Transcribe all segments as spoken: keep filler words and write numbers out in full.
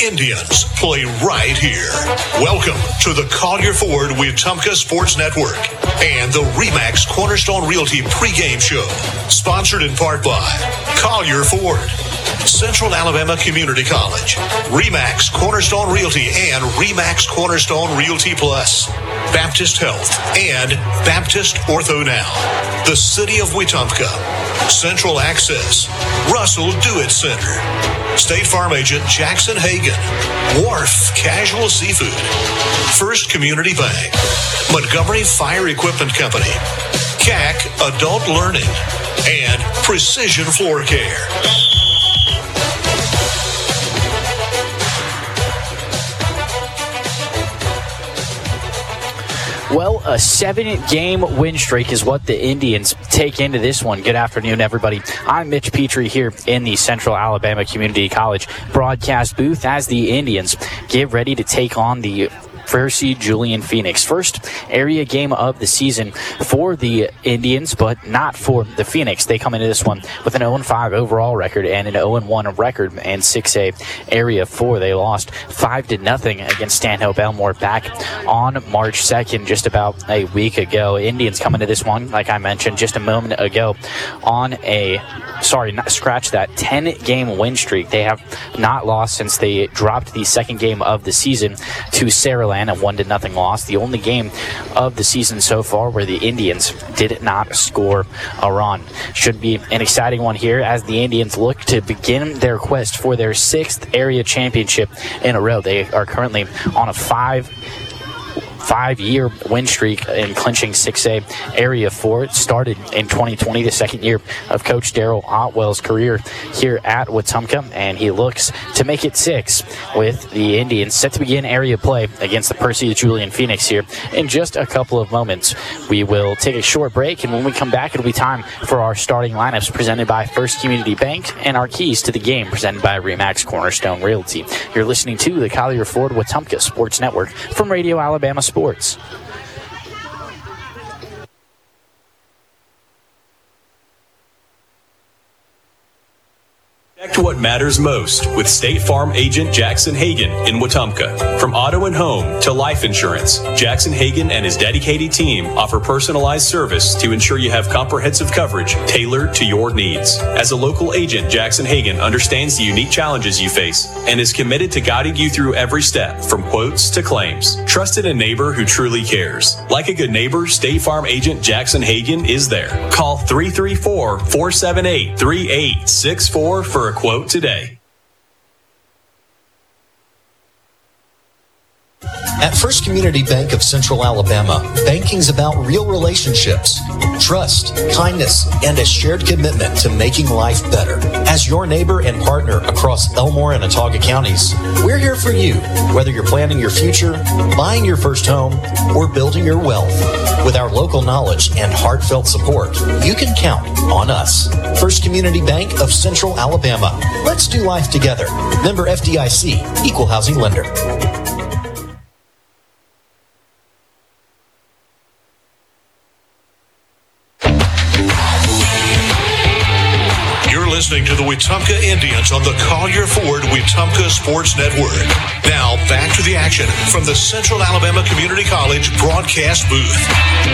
Indians play right here. Welcome to the Collier Ford Wetumpka Sports Network and the RE/MAX Cornerstone Realty pregame show. Sponsored in part by Collier Ford, Central Alabama Community College, RE/MAX Cornerstone Realty and RE/MAX Cornerstone Realty Plus, Baptist Health, and Baptist Ortho Now, the City of Wetumpka, Central Access, Russell Do-It Center, State Farm Agent Jackson Hagan, Wharf Casual Seafood, First Community Bank, Montgomery Fire Equipment Company, C A C Adult Learning, and Precision Floor Care. Well, a seven-game win streak is what the Indians take into this one. Good afternoon, everybody. I'm Mitch Petrie here in the Central Alabama Community College broadcast booth as the Indians get ready to take on the Percy Julian Phoenix. First area game of the season for the Indians, but not for the Phoenix. They come into this one with an oh and five overall record and an oh and one record and six A area four. They lost five to nothing against Stanhope Elmore back on March second, just about a week ago. Indians come into this one, like I mentioned just a moment ago, on a, sorry, not scratch that, ten-game win streak. They have not lost since they dropped the second game of the season to Saraland, a one to nothing loss. The only game of the season so far where the Indians did not score a run. Should be an exciting one here as the Indians look to begin their quest for their sixth area championship in a row. They are currently on a five five-year win streak in clinching six A Area four. It started in twenty twenty, the second year of Coach Daryl Otwell's career here at Wetumpka, and he looks to make it six with the Indians set to begin area play against the Percy Julian Phoenix here in just a couple of moments. We will take a short break, and when we come back, it'll be time for our starting lineups presented by First Community Bank and our keys to the game presented by RE/MAX Cornerstone Realty. You're listening to the Collier Ford Wetumpka Sports Network from Radio Alabama Sports. Protect what matters most with State Farm Agent Jackson Hagan in Wetumpka. From auto and home to life insurance, Jackson Hagan and his dedicated team offer personalized service to ensure you have comprehensive coverage tailored to your needs. As a local agent, Jackson Hagan understands the unique challenges you face and is committed to guiding you through every step from quotes to claims. Trusted a neighbor who truly cares. Like a good neighbor, State Farm Agent Jackson Hagan is there. Call three three four, four seven eight, three eight six four for a quote today. At First Community Bank of Central Alabama, banking's about real relationships, trust, kindness, and a shared commitment to making life better. As your neighbor and partner across Elmore and Autauga counties, we're here for you, whether you're planning your future, buying your first home, or building your wealth. With our local knowledge and heartfelt support, you can count on us. First Community Bank of Central Alabama. Let's do life together. Member F D I C, Equal Housing Lender. Listening to the Wetumpka Indians on the Collier Ford Wetumpka Sports Network. Now back to the action from the Central Alabama Community College broadcast booth.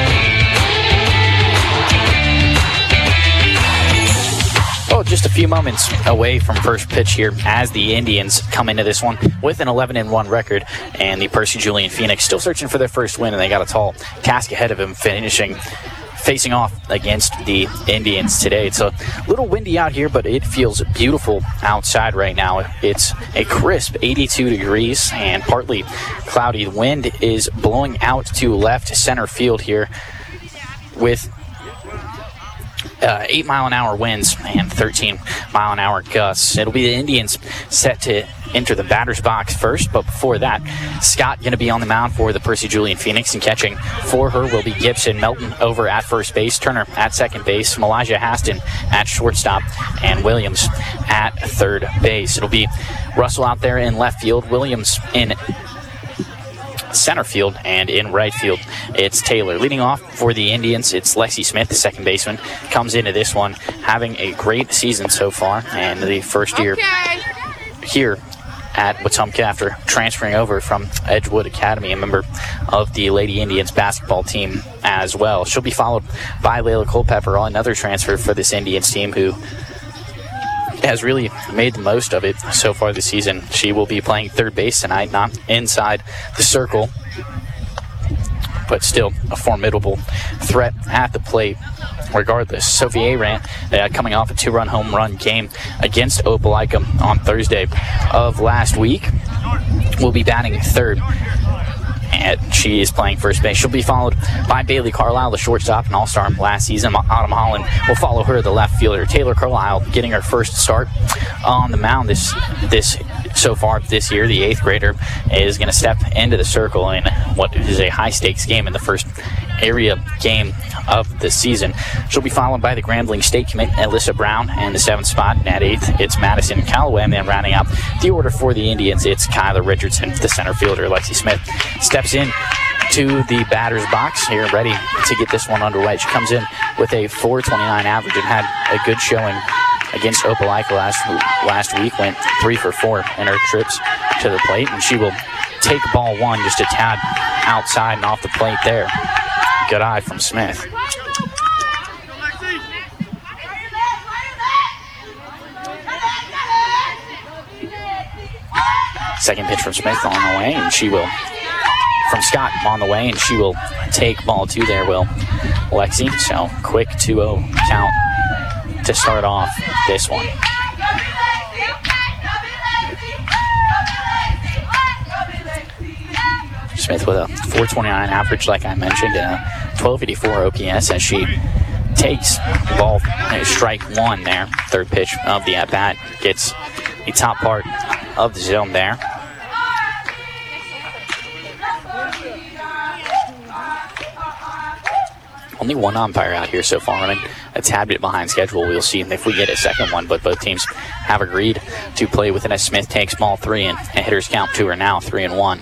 Well, just a few moments away from first pitch here as the Indians come into this one with an eleven and one record, and the Percy Julian Phoenix still searching for their first win, and they got a tall task ahead of him, finishing facing off against the Indians today. It's a little windy out here, but it feels beautiful outside right now. It's a crisp eighty-two degrees and partly cloudy. The wind is blowing out to left center field here with Uh, eight mile an hour winds and thirteen mile an hour gusts. It'll be the Indians set to enter the batter's box first, but before that, Scott going to be on the mound for the Percy Julian Phoenix, and catching for her will be Gibson. Melton over at first base, Turner at second base, Malijah Haston at shortstop, and Williams at third base. It'll be Russell out there in left field, Williams in center field, and in right field it's Taylor. Leading off for the Indians, it's Lexi Smith, the second baseman, comes into this one having a great season so far, and the first year okay. here at Wetumpka after transferring over from Edgewood Academy, a member of the Lady Indians basketball team as well. She'll be followed by Layla Culpepper, another transfer for this Indians team who has really made the most of it so far this season. She will be playing third base tonight, not inside the circle, but still a formidable threat at the plate regardless. Sophie Arant, uh, coming off a two-run home run game against Opelika on Thursday of last week, will be batting third. And she is playing first base. She'll be followed by Bailey Carlisle, the shortstop and all-star last season. Autumn Holland will follow her, the left fielder. Taylor Carlisle getting her first start on the mound this this so far this year. The eighth grader is going to step into the circle in what is a high-stakes game in the first area game of the season. She'll be followed by the Grambling State commit, Alyssa Brown, and the seventh spot. At eighth, it's Madison Calloway. And then rounding out the order for the Indians, it's Kyla Richardson, the center fielder. Lexi Smith steps in to the batter's box here, ready to get this one underway. She comes in with a four twenty-nine average and had a good showing against Opelika last last week. Went three for four in her trips to the plate, and she will take ball one just a tad outside and off the plate there. Good eye from Smith. Second pitch from Smith on the way, and she will, from Scott on the way, and she will take ball two there, will Lexi. So quick two oh count to start off this one. Smith with a four twenty-nine average, like I mentioned, and a twelve eighty-four O P S as she takes ball, uh, strike one there. Third pitch of the at-bat gets the top part of the zone there. Only one umpire out here so far, running a tad bit behind schedule. We'll see if we get a second one, but both teams have agreed to play within as Smith takes ball three, and, and hitters count two are now three and one.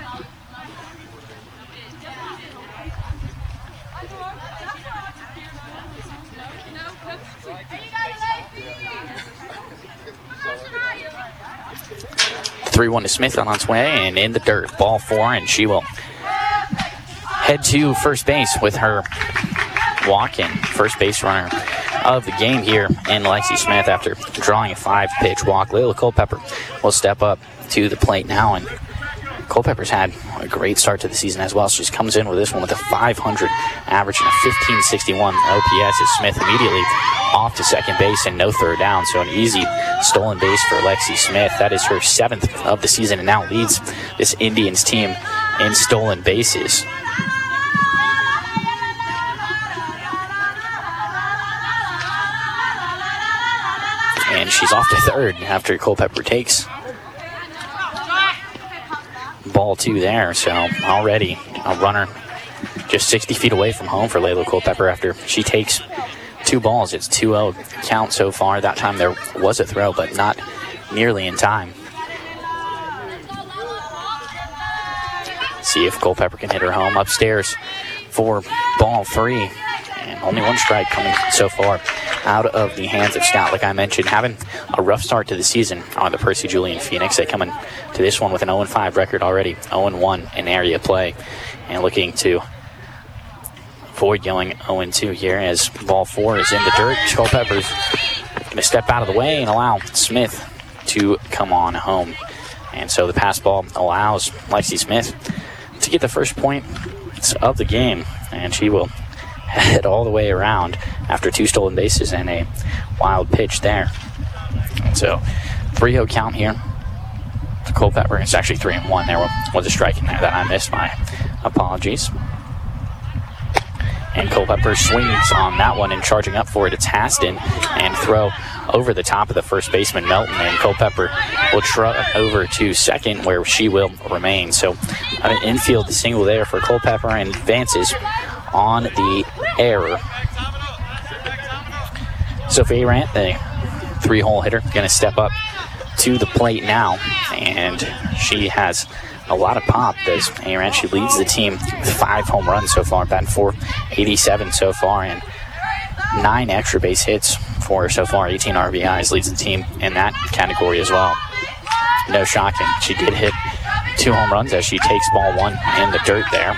three one to Smith on its way, and in the dirt, ball four, and she will head to first base with her walk-in first base runner of the game here in Lexi Smith after drawing a five-pitch walk. Layla Culpepper will step up to the plate now, and Culpepper's had a great start to the season as well. So she comes in with this one with a five hundred average and a fifteen sixty-one O P S as Smith immediately off to second base and no third down. So an easy stolen base for Lexi Smith. That is her seventh of the season and now leads this Indians team in stolen bases. And she's off to third after Culpepper takes ball two there. So already a runner just sixty feet away from home for Layla Culpepper after she takes two balls. It's two oh count so far. That time there was a throw, but not nearly in time. See if Culpepper can hit her home upstairs for ball three. And only one strike coming so far out of the hands of Scott. Like I mentioned, having a rough start to the season on the Percy Julian Phoenix. They come in to this one with an oh and five record already, oh and one in area play, and looking to avoid going oh and two here as ball four is in the dirt. Culpepper's going to step out of the way and allow Smith to come on home. And so the pass ball allows Lexi Smith to get the first point of the game, and she will head all the way around after two stolen bases and a wild pitch there. So three oh count here to Culpepper. It's actually three and one. There was a strike in there that I missed. My apologies. And Culpepper swings on that one and charging up for it. It's Haston and throw over the top of the first baseman Melton, and Culpepper will trot over to second where she will remain. So an infield single there for Culpepper and advances on the error. Sophie Arant, the three-hole hitter, going to step up to the plate now, and she has a lot of pop as Arant. She leads the team with five home runs so far, batting four eighty-seven so far, and nine extra base hits for her so far. eighteen R B Is, leads the team in that category as well. no shocking. She did hit two home runs as she takes ball one in the dirt there.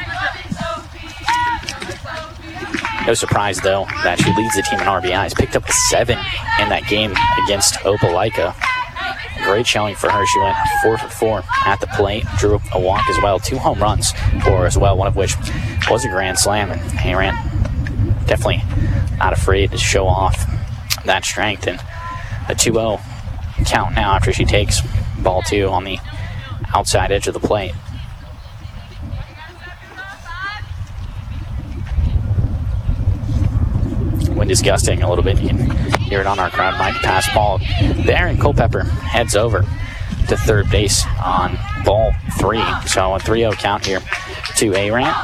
No surprise, though, that she leads the team in R B Is. Picked up a seven in that game against Opelika. Great showing for her. She went four for four at the plate, drew a walk as well. Two home runs for her as well, one of which was a grand slam. And Aaron definitely not afraid to show off that strength. And a two oh count now after she takes ball two on the outside edge of the plate. Wind is gusting a little bit. You can hear it on our crowd mic. Pass ball there, and Culpepper heads over to third base on ball three. So a three oh count here to Aran.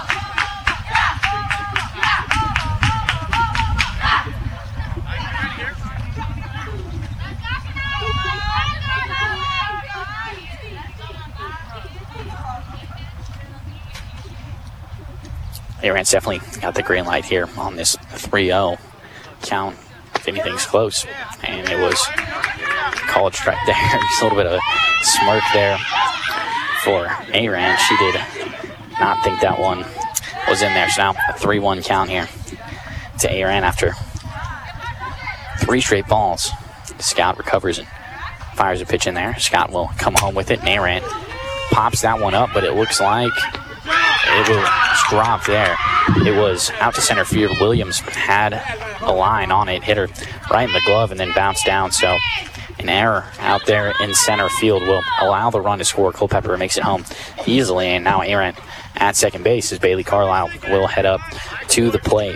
Aran's definitely got the green light here on this three oh count, if anything's close. And it was called strike there. Just a little bit of a smirk there for Aran. She did not think that one was in there. So now a three one count here to Aran after three straight balls. Scott recovers and fires a pitch in there. Scott will come home with it, and Aran pops that one up, but it looks like it was dropped there. It was out to center field. Williams had a line on it, hit her right in the glove, and then bounced down. So an error out there in center field will allow the run to score. Culpepper makes it home easily, and now Aaron at second base as Bailey Carlisle will head up to the plate.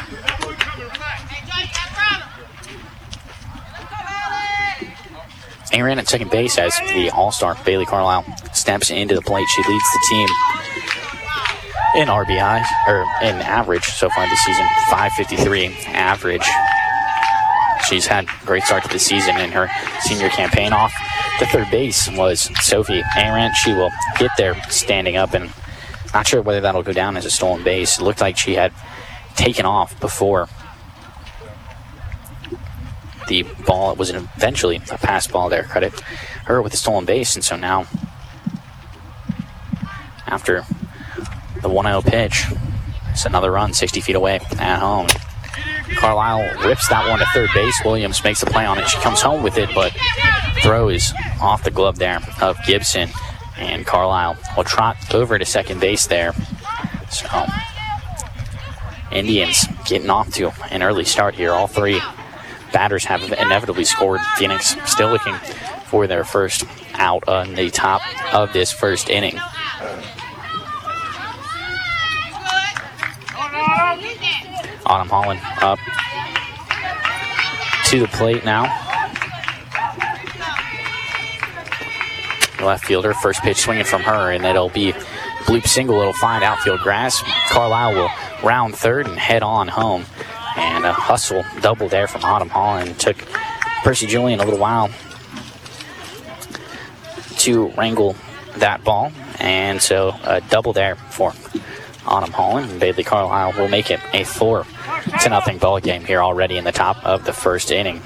Aaron at second base as the all-star Bailey Carlisle steps into the plate. She leads the team in R B I, or in average so far this season, five fifty-three average. She's had a great start to the season in her senior campaign. Off the third base was Sophie Arendt. She will get there standing up, and not sure whether that'll go down as a stolen base. It looked like she had taken off before the ball. It was eventually a pass ball there. Credit her with the stolen base, and so now after the one oh pitch, it's another run sixty feet away at home. Carlisle rips that one to third base. Williams makes the play on it. She comes home with it, but throw is off the glove there of Gibson, and Carlisle will trot over to second base there. So Indians getting off to an early start here. All three batters have inevitably scored. Phoenix still looking for their first out on the top of this first inning. Autumn Holland up to the plate now. Left fielder, first pitch swinging from her, and it'll be bloop single. It'll find outfield grass. Carlisle will round third and head on home. And a hustle double there from Autumn Holland. It took Percy Julian a little while to wrangle that ball, and so a double there for Autumn Holland. And Bailey Carlisle will make it a four to nothing ball game here already in the top of the first inning.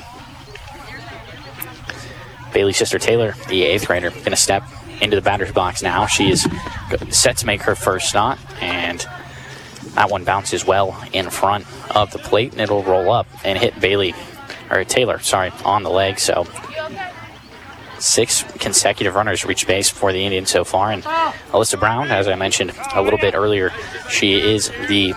Bailey's sister Taylor, the eighth grader, going to step into the batter's box now. She is set to make her first stop, and that one bounces well in front of the plate, and it'll roll up and hit Bailey, or Taylor, sorry, on the leg. So six consecutive runners reach base for the Indians so far. And Alyssa Brown, as I mentioned a little bit earlier, she is the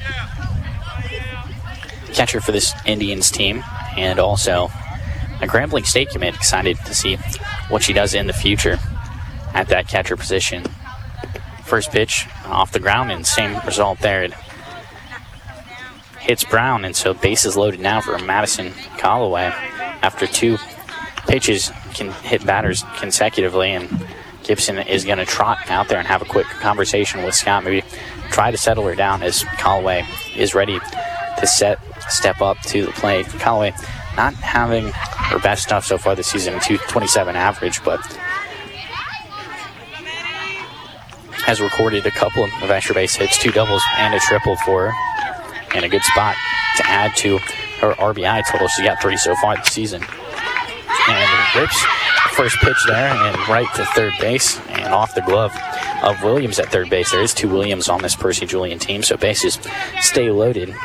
catcher for this Indians team, and also a Grambling State commit. Excited to see what she does in the future at that catcher position. First pitch off the ground, and same result there. It hits Brown, and so base is loaded now for Madison Callaway after two pitches can hit batters consecutively, and Gibson is going to trot out there and have a quick conversation with Scott, maybe try to settle her down as Callaway is ready to set step up to the plate. Callaway not having her best stuff so far this season, two twenty-seven average, but has recorded a couple of extra base hits, two doubles and a triple for her, and a good spot to add to her R B I total. She's got three so far this season. And rips First pitch there and right to third base and off the glove of Williams at third base. There is two Williams on this Percy Julian team, so bases stay loaded.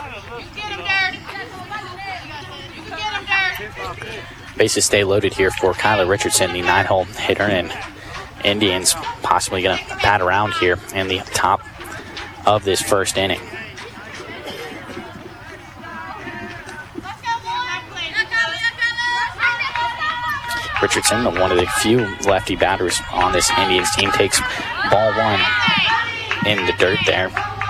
Bases stay loaded here for Kyler Richardson, the nine-hole hitter, and Indians possibly going to bat around here in the top of this first inning. Richardson, one of the few lefty batters on this Indians team, takes ball one in the dirt there.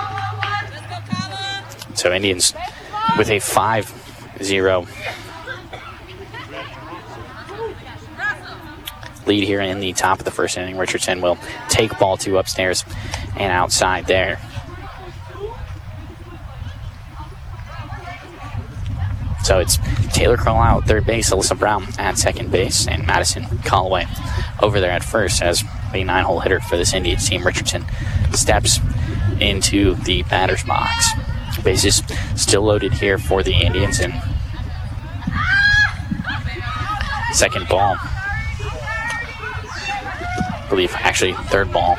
So Indians with a five zero lead here in the top of the first inning. Richardson will take ball two upstairs and outside there. So it's Taylor Carlisle at third base, Alyssa Brown at second base, and Madison Callaway over there at first as the nine-hole hitter for this Indians team. Richardson steps into the batter's box. Bases still loaded here for the Indians, and second ball. I believe actually third ball.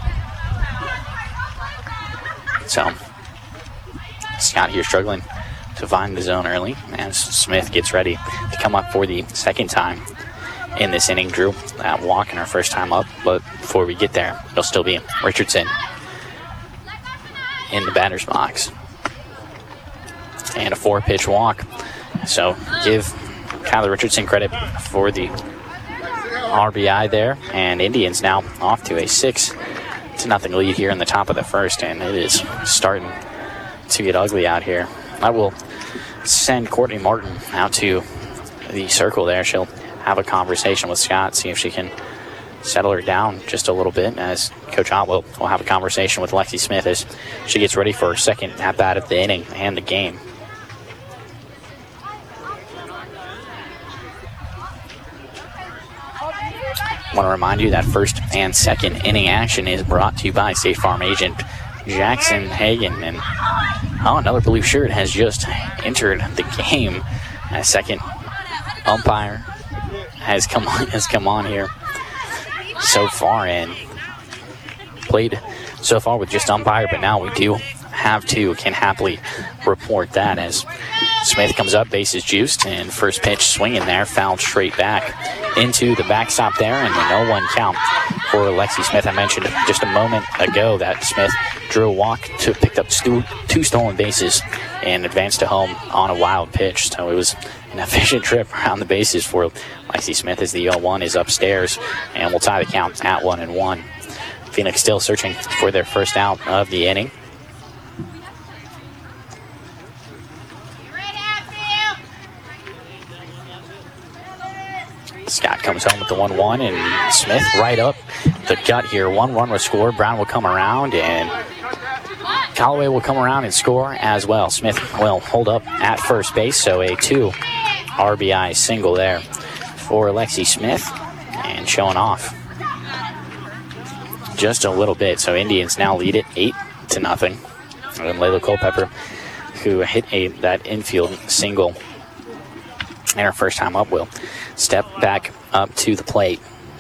So Scott here struggling to find the zone early as Smith gets ready to come up for the second time in this inning. Drew that walk in our first time up, but before we get there, it'll still be Richardson in the batter's box. And a four-pitch walk. So give Kyler Richardson credit for the R B I there, and Indians now off to a six to nothing lead here in the top of the first, and it is starting to get ugly out here. I will send Courtney Martin out to the circle there. She'll have a conversation with Scott, see if she can settle her down just a little bit, as Coach Otwell will have a conversation with Lexi Smith as she gets ready for her second at-bat of the inning and the game. I want to remind you that first and second inning action is brought to you by State Farm agent Jackson Hagan. And oh, another blue shirt has just entered the game. A second umpire has come on, has come on here so far and played so far with just umpire, but now we do have two. Can happily report that as Smith comes up, bases juiced, and first pitch swinging there, fouled straight back into the backstop there, and the no one count for Lexi Smith. I mentioned just a moment ago that Smith drew a walk, to picked up stu- two stolen bases, and advanced to home on a wild pitch. So it was an efficient trip around the bases for Lexi Smith as the oh one is upstairs, and we'll tie the count at one and one. Phoenix still searching for their first out of the inning. Scott comes home with the one one, and Smith right up the gut here. one one will score. Brown will come around, and Callaway will come around and score as well. Smith will hold up at first base, so a two R B I single there for Lexi Smith, and showing off just a little bit. So Indians now lead it eight to nothing. And Layla Culpepper, who hit a that infield single in her first time up, will step back up to the plate.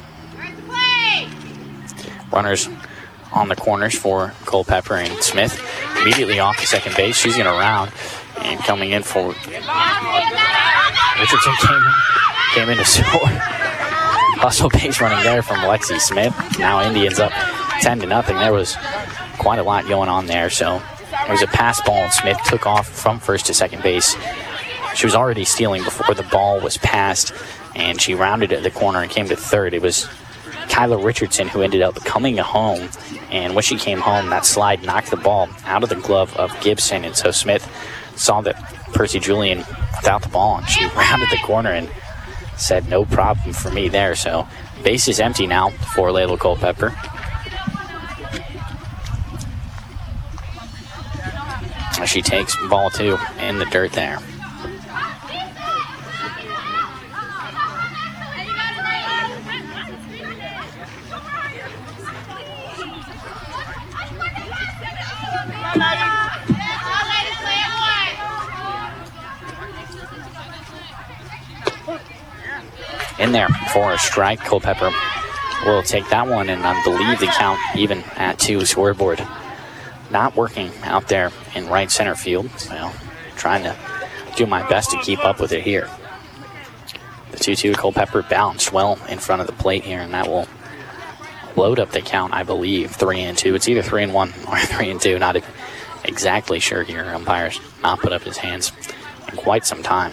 Runners on the corners for Culpepper and Smith. Immediately off to second base. She's going to round, and coming in for Richardson came in, came in to score. Hustle base running there from Lexi Smith. Now Indians up ten to nothing. There was quite a lot going on there. So there was a pass ball, and Smith took off from first to second base. She was already stealing before the ball was passed, and she rounded at the corner and came to third. It was Kyla Richardson who ended up coming home, and when she came home, that slide knocked the ball out of the glove of Gibson, and so Smith saw that Percy Julian without the ball, and she rounded the corner and said, no problem for me there. So base is empty now for Layla Culpepper. She takes ball two in the dirt there. in there for a strike. Culpepper will take that one, and I believe the count even at two. Scoreboard not working out there in right center field. Well, trying to do my best to keep up with it here. The two two. Culpepper bounced well in front of the plate here, and that will load up the count, I believe. Three and two. It's either three and one or three and two. Not exactly sure here. Umpire's not put up his hands in quite some time.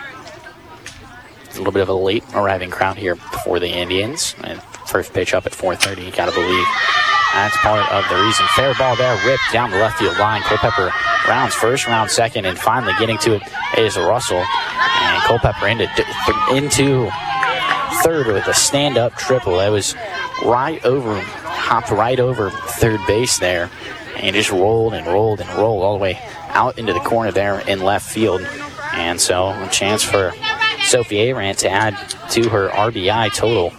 A little bit of a late arriving crowd here for the Indians. And first pitch up at four thirty. You gotta believe that's part of the reason. Fair ball there, ripped down the left field line. Culpepper rounds first, rounds second, and finally getting to it is Russell. And Culpepper into into third with a stand-up triple. That was right over, hopped right over third base there, and just rolled and rolled and rolled all the way out into the corner there in left field. And so a chance for Sophie Arant to add to her R B I total.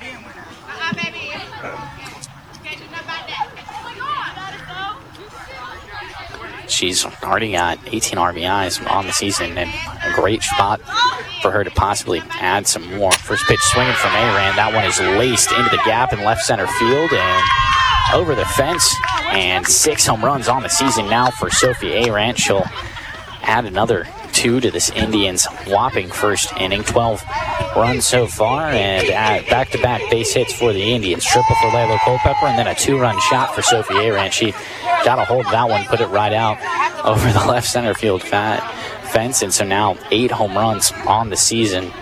She's already got eighteen R B Is on the season, and a great spot for her to possibly add some more. First pitch swinging from Arant. That one is laced into the gap in left center field and over the fence. And six home runs on the season now for Sophie Arant. She'll add another two to this Indians' whopping first inning. twelve runs so far, and at back-to-back base hits for the Indians. Triple for Layla Culpepper, and then a two-run shot for Sophie Arant. She got a hold of that one, put it right out over the left center field fat fence, and so now eight home runs on the season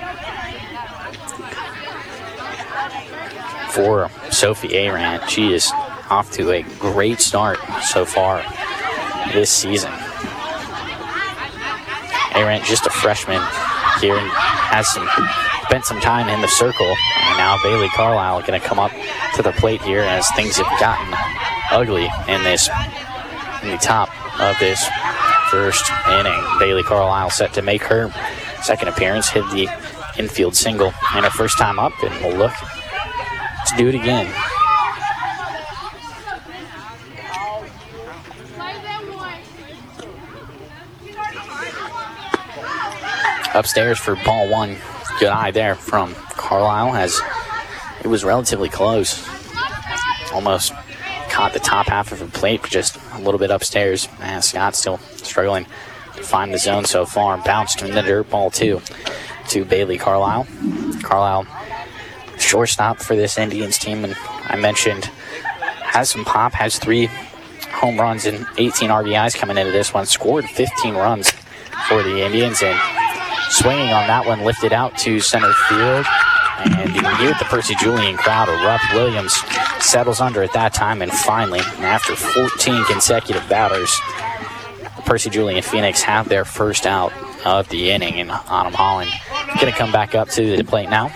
for Sophie Arant. She is off to a great start so far this season. Arant, just a freshman here, and has some spent some time in the circle. And now Bailey Carlisle going to come up to the plate here as things have gotten ugly in this in the top of this first inning. Bailey Carlisle set to make her second appearance, hit the infield single in her first time up, and we'll look to do it again. Upstairs for ball one. Good eye there from Carlisle, as it was relatively close. Almost caught the top half of the plate, but just a little bit upstairs. And Scott still struggling to find the zone so far. Bounced in the dirt, ball two to Bailey Carlisle. Carlisle, shortstop for this Indians team, and I mentioned has some pop, has three home runs and eighteen R B Is coming into this one. Scored fifteen runs for the Indians, and swinging on that one, lifted out to center field. And you can hear the Percy Julian crowd erupt. Williams settles under at that time, and finally, after fourteen consecutive batters, the Percy Julian Phoenix have their first out of the inning, and Autumn Holland going to come back up to the plate now.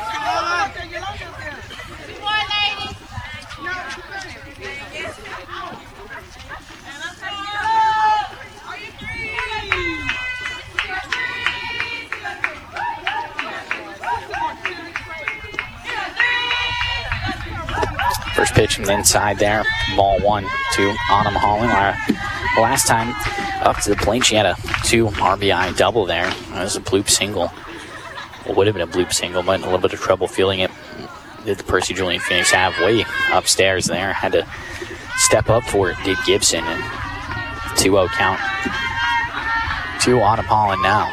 First pitch from the inside there. Ball one to Autumn Holland. Last time up to the plate, she had a two R B I double there. That was a bloop single. It would have been a bloop single, but a little bit of trouble feeling it. Did the Percy Julian Phoenix have way upstairs there. Had to step up for it, did Gibson, and two oh count to Autumn Holland now.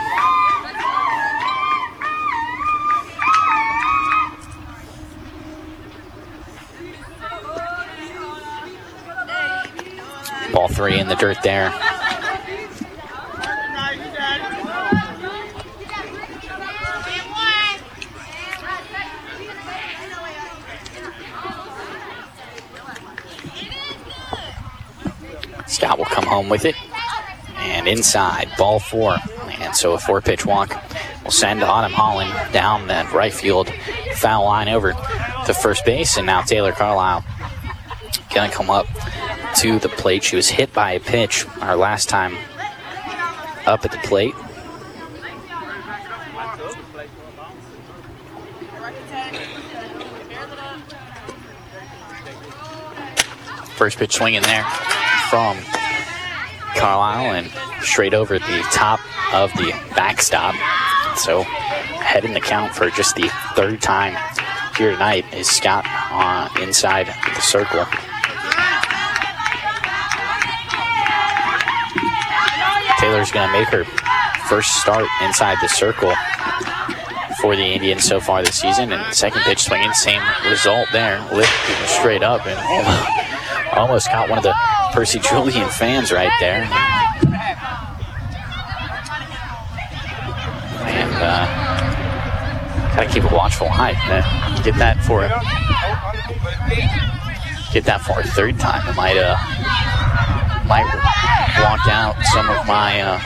Ball three in the dirt there. Scott will come home with it. And inside, ball four. And so a four-pitch walk will send Autumn Holland down that right field foul line over to first base. And now Taylor Carlisle going to come up to the plate. She was hit by a pitch our last time up at the plate. First pitch swinging there from Carlisle and straight over the top of the backstop. So head in the count for just the third time here tonight is Scott uh, inside the circle. Taylor's going to make her first start inside the circle for the Indians so far this season. And second pitch swinging, same result there. Lifted straight up and almost caught one of the Percy Julian fans right there. And uh, got to keep a watchful eye. Get that for a, get that for a third time. It might, uh, might walk out some of my uh,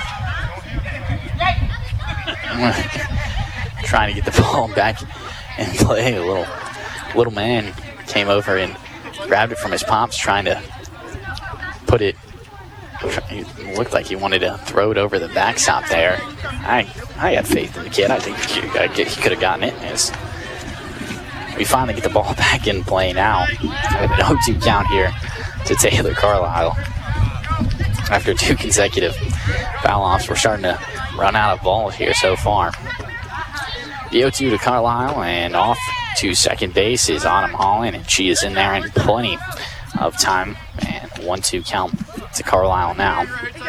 trying to get the ball back and play. A little little man came over and grabbed it from his pops, trying to put it. It looked like he wanted to throw it over the backstop there. I I had faith in the kid. I think he, he could have gotten it. As we finally get the ball back in play now with an oh two count here to Taylor Carlisle. After two consecutive foul-offs, we're starting to run out of balls here so far. The oh two to Carlisle, and off to second base is Autumn Holland, and she is in there in plenty of time. And one two count to Carlisle now.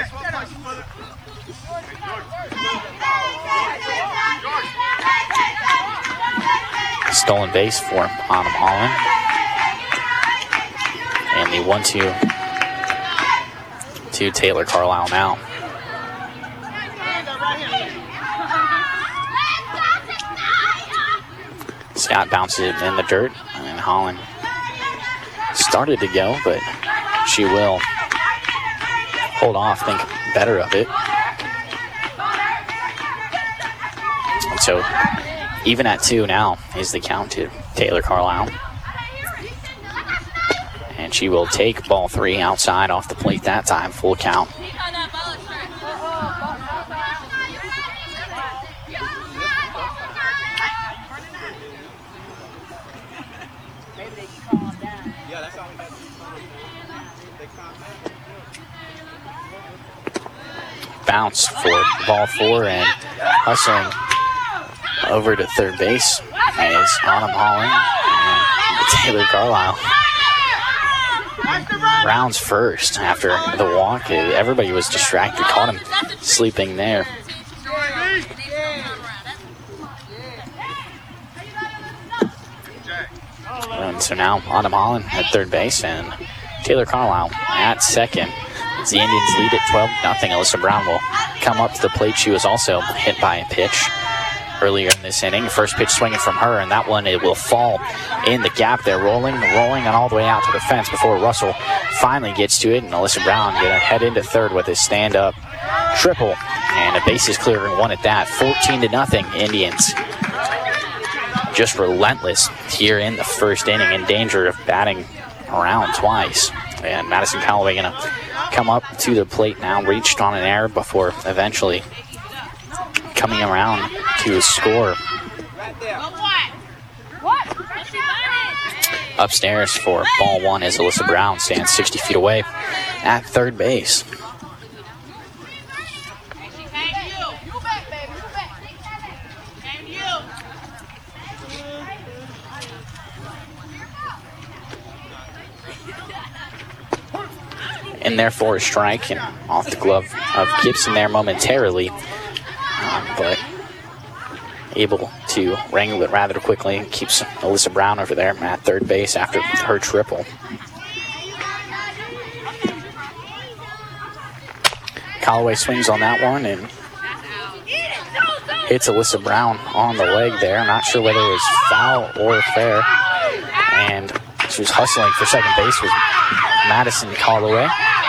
Stolen base for Autumn Holland. And the one two to Taylor Carlisle now. Scott bounces it in the dirt, and Holland started to go, but she will hold off, think better of it. And so even at two now is the count to Taylor Carlisle. And she will take ball three outside off the plate that time, full count. Bounce for ball four, and hustling over to third base is Autumn Holland and Taylor Carlisle. Rounds first after the walk. Everybody was distracted, caught him sleeping there. And so now Autumn Holland at third base and Taylor Carlisle at second. As the Indians lead at twelve nothing. Alyssa Brown will come up to the plate. She was also hit by a pitch earlier in this inning. First pitch swinging from her, and that one, it will fall in the gap there, rolling, rolling, and all the way out to the fence before Russell finally gets to it. And Alyssa Brown gonna head into third with a stand-up triple, and a bases clearing one at that. fourteen to nothing. Indians just relentless here in the first inning, in danger of batting around twice. And Madison Callaway gonna come up to the plate now, reached on an error before eventually coming around to score. Upstairs for ball one as Alyssa Brown stands sixty feet away at third base. In there for a strike, and off the glove of Gibson there momentarily, um, but able to wrangle it rather quickly. Keeps Alyssa Brown over there at third base after her triple. Callaway swings on that one and hits Alyssa Brown on the leg there. I'm not sure whether it was foul or fair. And she was hustling for second base with Madison Callaway.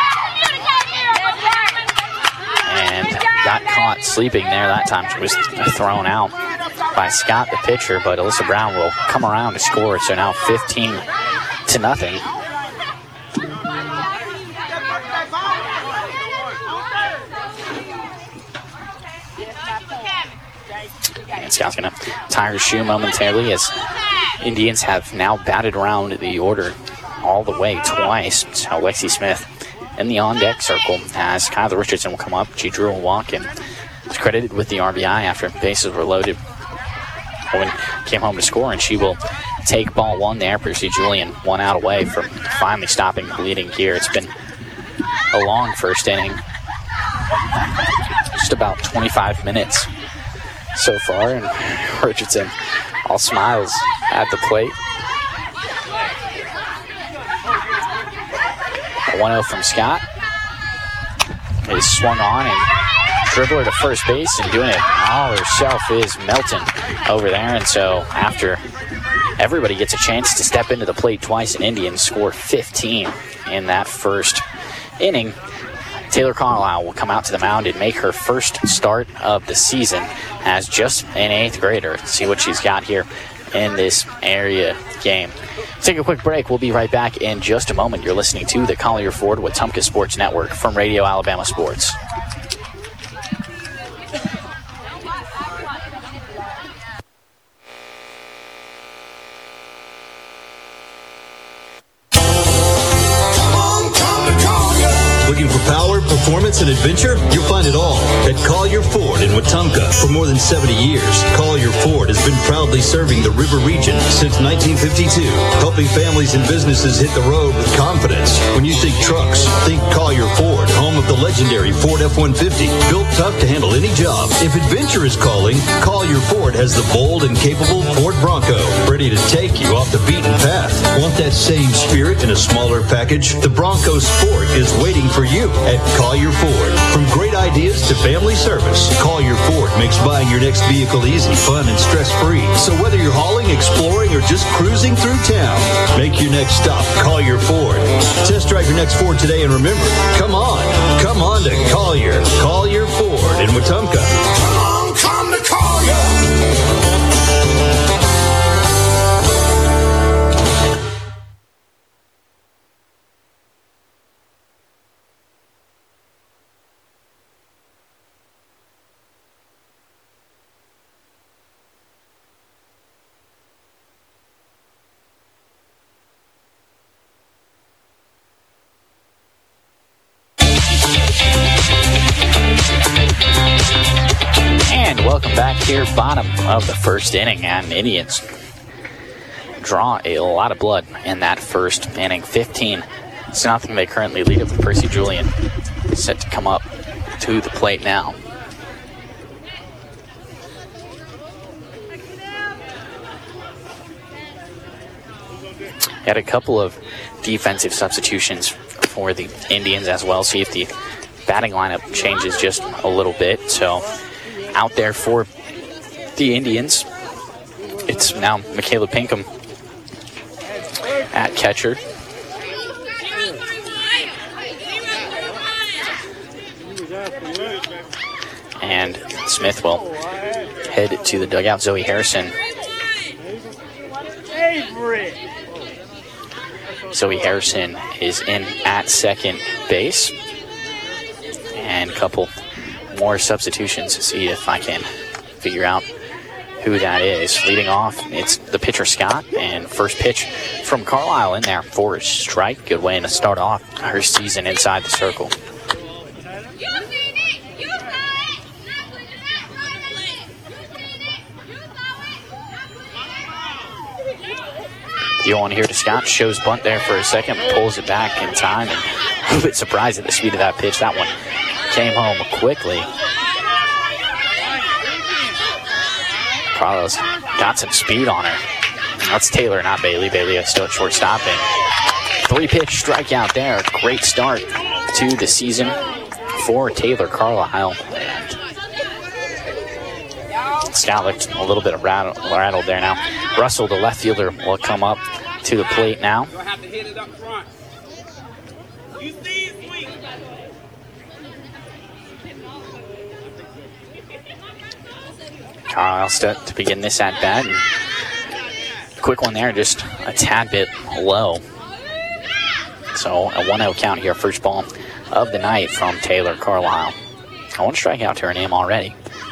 And got caught sleeping there that time. She was thrown out by Scott, the pitcher, but Alyssa Brown will come around to score. So now fifteen to nothing. And Scott's going to tie her shoe momentarily as Indians have now batted around the order all the way twice. So Lexi Smith in the on-deck circle as Kyler Richardson will come up. She drew a walk and was credited with the R B I after bases were loaded. Owen came home to score, and she will take ball one there. Percy Julian one out away from finally stopping the bleeding here. It's been a long first inning. Just about twenty-five minutes so far, and Richardson all smiles at the plate. one oh from Scott is swung on, and dribbler to first base, and doing it all herself is Melton over there. And so after everybody gets a chance to step into the plate twice, and Indians score fifteen in that first inning, Taylor Carlisle will come out to the mound and make her first start of the season as just an eighth grader. Let's see what she's got here in this area game. Let's take a quick break. We'll be right back in just a moment. You're listening to the Collier Ford Wetumpka Sports Network from Radio Alabama Sports. Looking for power, performance, and adventure? You'll find it all at Collier Ford in Wetumpka. For more than seventy years, Collier Ford has been proudly serving the River region since nineteen fifty-two, helping families and businesses hit the road with confidence. When you think trucks, think Collier Ford, home of the legendary Ford F one fifty, built tough to handle any job. If adventure is calling, Collier Ford has the bold and capable Ford Bronco, ready to take you off the beaten path. Want that same spirit in a smaller package? The Bronco Sport is waiting for you at Collier Ford. From great ideas to family service, Collier Ford makes buying your next vehicle easy, fun, and stress-free. So whether you're hauling, exploring, or just cruising through town, make your next stop Collier Ford. Test drive your next Ford today, and remember, come on, come on to Collier. Collier Ford in Wetumpka. Come on, come to Collier. Here, bottom of the first inning, and Indians draw a lot of blood in that first inning. fifteen It's nothing. They currently lead it with Percy Julian set to come up to the plate now. Had a couple of defensive substitutions for the Indians as well. See if the batting lineup changes just a little bit. So out there for the Indians, it's now Michaela Pinkham at catcher. And Smith will head to the dugout. Zoe Harrison. Zoe Harrison is in at second base. And a couple more substitutions to see if I can figure out who that is. Leading off, it's the pitcher Scott, and first pitch from Carlisle in there for a strike. Good way to start off her season inside the circle. The one here to Scott, shows bunt there for a second, pulls it back in time, and a little bit surprised at the speed of that pitch. That one came home quickly. Carlos got some speed on her. That's Taylor, not Bailey. Bailey is still at shortstop. And three-pitch strikeout there. Great start to the season for Taylor Carlisle. And Scott looked a little bit rattled, rattled there now. Russell, the left fielder, will come up to the plate now. Carlisle set to begin this at bat. And quick one there, just a tad bit low. So a one oh count here, first ball of the night from Taylor Carlisle. I want to strike out to her name already.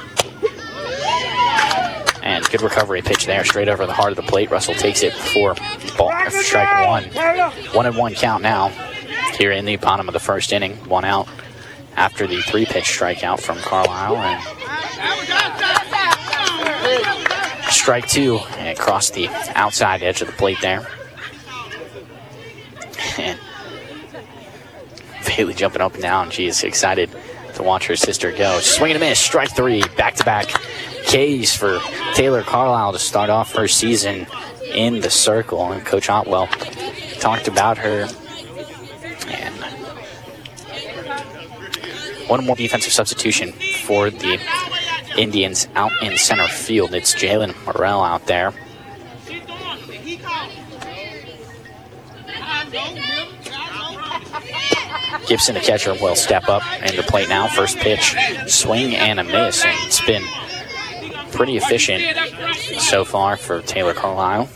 And good recovery pitch there, straight over the heart of the plate. Russell takes it for ball, strike one. One and one count now here in the bottom of the first inning. One out after the three-pitch strikeout from Carlisle. And Strike two, and across the outside edge of the plate there. And Bailey jumping up and down. She is excited to watch her sister go. Swing and a miss. Strike three. Back-to-back Ks for Taylor Carlisle to start off her season in the circle. And Coach Otwell talked about her. And one more defensive substitution for the Indians out in center field. It's Jalen Morrell out there. Gibson, the catcher, will step up and the plate now. First pitch, swing and a miss. And it's been pretty efficient so far for Taylor Carlisle.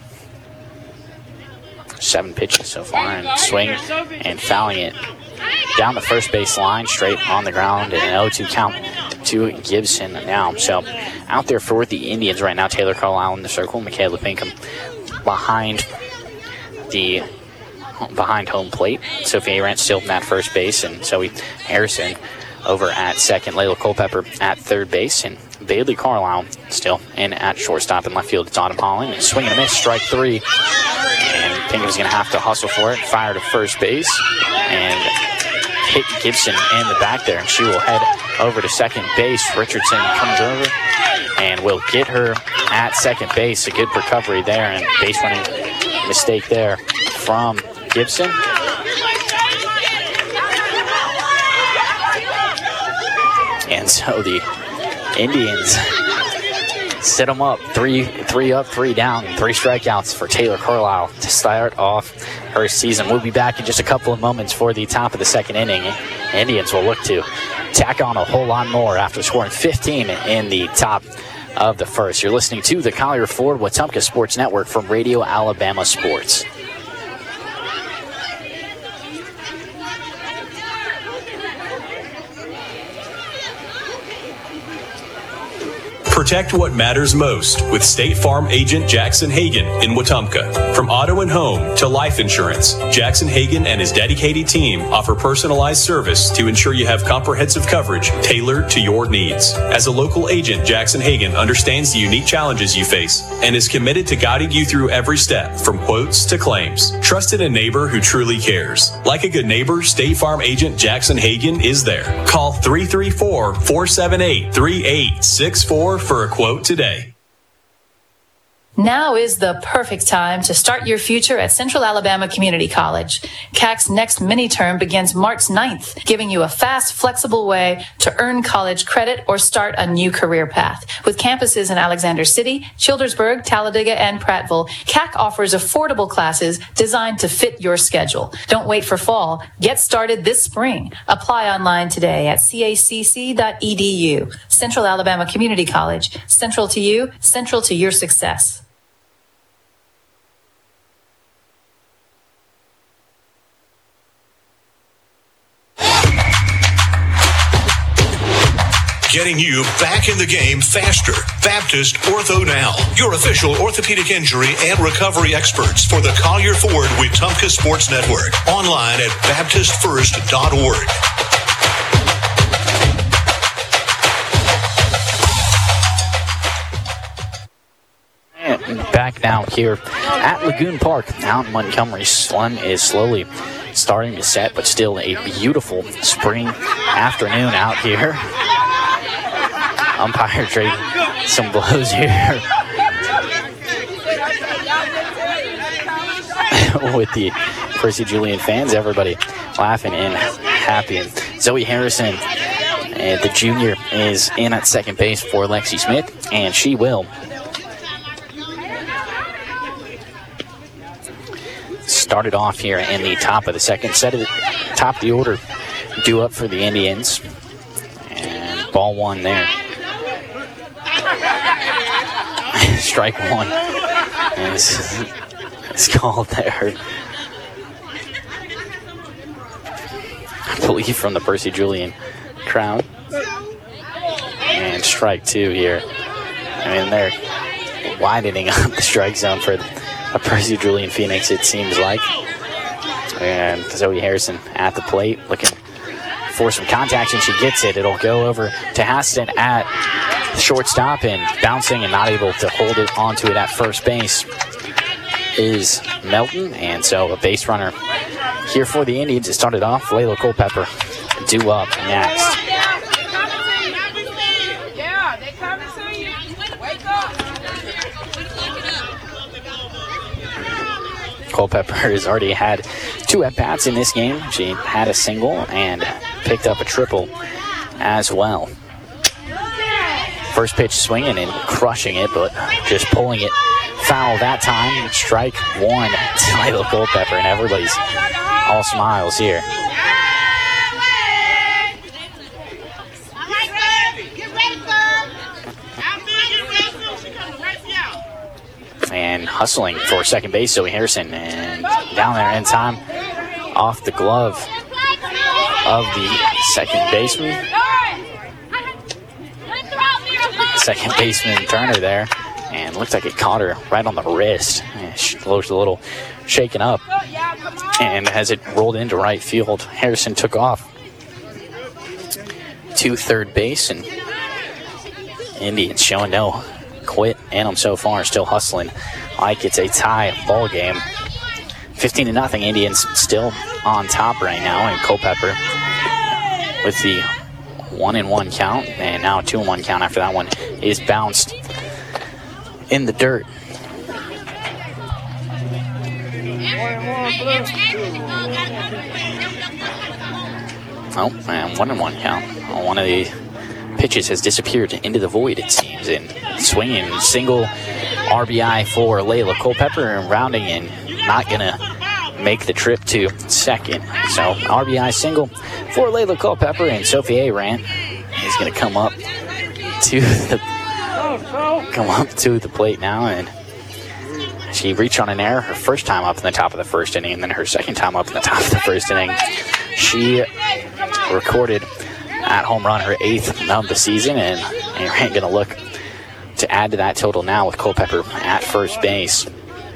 Seven pitches so far, and swing and fouling it down the first base line, straight on the ground, and an oh two count to Gibson now. So out there for the Indians right now, Taylor Carlisle in the circle, Michaela Pinkham behind the behind home plate. Sophie Arant still at first base, and Zoe Harrison over at second. Layla Culpepper at third base, and Bailey Carlisle still in at shortstop. And left field, it's Autumn Holland. And swing and a miss, strike three. And Pinkham's going to have to hustle for it. Fire to first base and hit Gibson in the back there. And she will head over to second base. Richardson comes over and will get her at second base. A good recovery there, and base running mistake there from Gibson. And so the Indians set them up, three three up, three down, and three strikeouts for Taylor Carlisle to start off her season. We'll be back in just a couple of moments for the top of the second inning. Indians will look to tack on a whole lot more after scoring fifteen in the top of the first. You're listening to the Collier Ford Wetumpka Sports Network from Radio Alabama Sports. Protect what matters most with State Farm agent Jackson Hagan in Wetumpka. From auto and home to life insurance, Jackson Hagan and his dedicated team offer personalized service to ensure you have comprehensive coverage tailored to your needs. As a local agent, Jackson Hagan understands the unique challenges you face and is committed to guiding you through every step from quotes to claims. Trust in a neighbor who truly cares. Like a good neighbor, State Farm agent Jackson Hagan is there. Call three three four, four seven eight, three eight six four for a quote today. Now is the perfect time to start your future at Central Alabama Community College. C A C's next mini-term begins March ninth, giving you a fast, flexible way to earn college credit or start a new career path. With campuses in Alexander City, Childersburg, Talladega, and Prattville, C A C offers affordable classes designed to fit your schedule. Don't wait for fall. Get started this spring. Apply online today at C A C C dot E D U. Central Alabama Community College. Central to you, central to your success. Getting you back in the game faster. Baptist Ortho Now, your official orthopedic injury and recovery experts for the Collier Ford Wetumpka Sports Network. Online at baptist first dot org. And back now here at Lagoon Park, out in Montgomery. Sun is slowly starting to set, but still a beautiful spring afternoon out here. Umpire trading some blows here with the Percy Julian fans. Everybody laughing and happy. And Zoe Harrison, and the junior, is in at second base for Lexi Smith, and she will start it off here in the top of the second. Set of the top of the order due up for the Indians. And ball one there. Strike one is, is called there. I believe from the Percy Julian crowd. And strike two here. I mean, they're widening up the strike zone for a Percy Julian Phoenix, it seems like. And Zoe Harrison at the plate, looking for some contact, and she gets it. It'll go over to Haston at shortstop, and bouncing and not able to hold it onto it at first base is Melton. And so a base runner here for the Indians. It started off Layla Culpepper due up next. Culpepper has already had two at-bats in this game. She had a single and picked up a triple as well. First pitch swinging and crushing it, but just pulling it foul that time. Strike one to Layla Culpepper, and everybody's all smiles here. And hustling for second base, Zoe Harrison, and down there in time, off the glove of the second baseman. Second baseman Turner there, and looks like it caught her right on the wrist. And she looked a little shaken up, and as it rolled into right field, Harrison took off to third base, and Indians showing no quit in them so far, still hustling like it's a tie ball game. fifteen to nothing, Indians still on top right now, and Culpepper with the one and one count, and now a two and one count after that one is bounced in the dirt. Oh, and one and one count. One of the pitches has disappeared into the void, it seems, and swinging single R B I for Layla Culpepper, and rounding and not gonna make the trip to second. So R B I single for Layla Culpepper, and Sophie Arant is gonna come up to the come up to the plate now, and she reached on an error her first time up in the top of the first inning, and then her second time up in the top of the first inning. She recorded at home run her eighth of the season, and Arant gonna look to add to that total now with Culpepper at first base.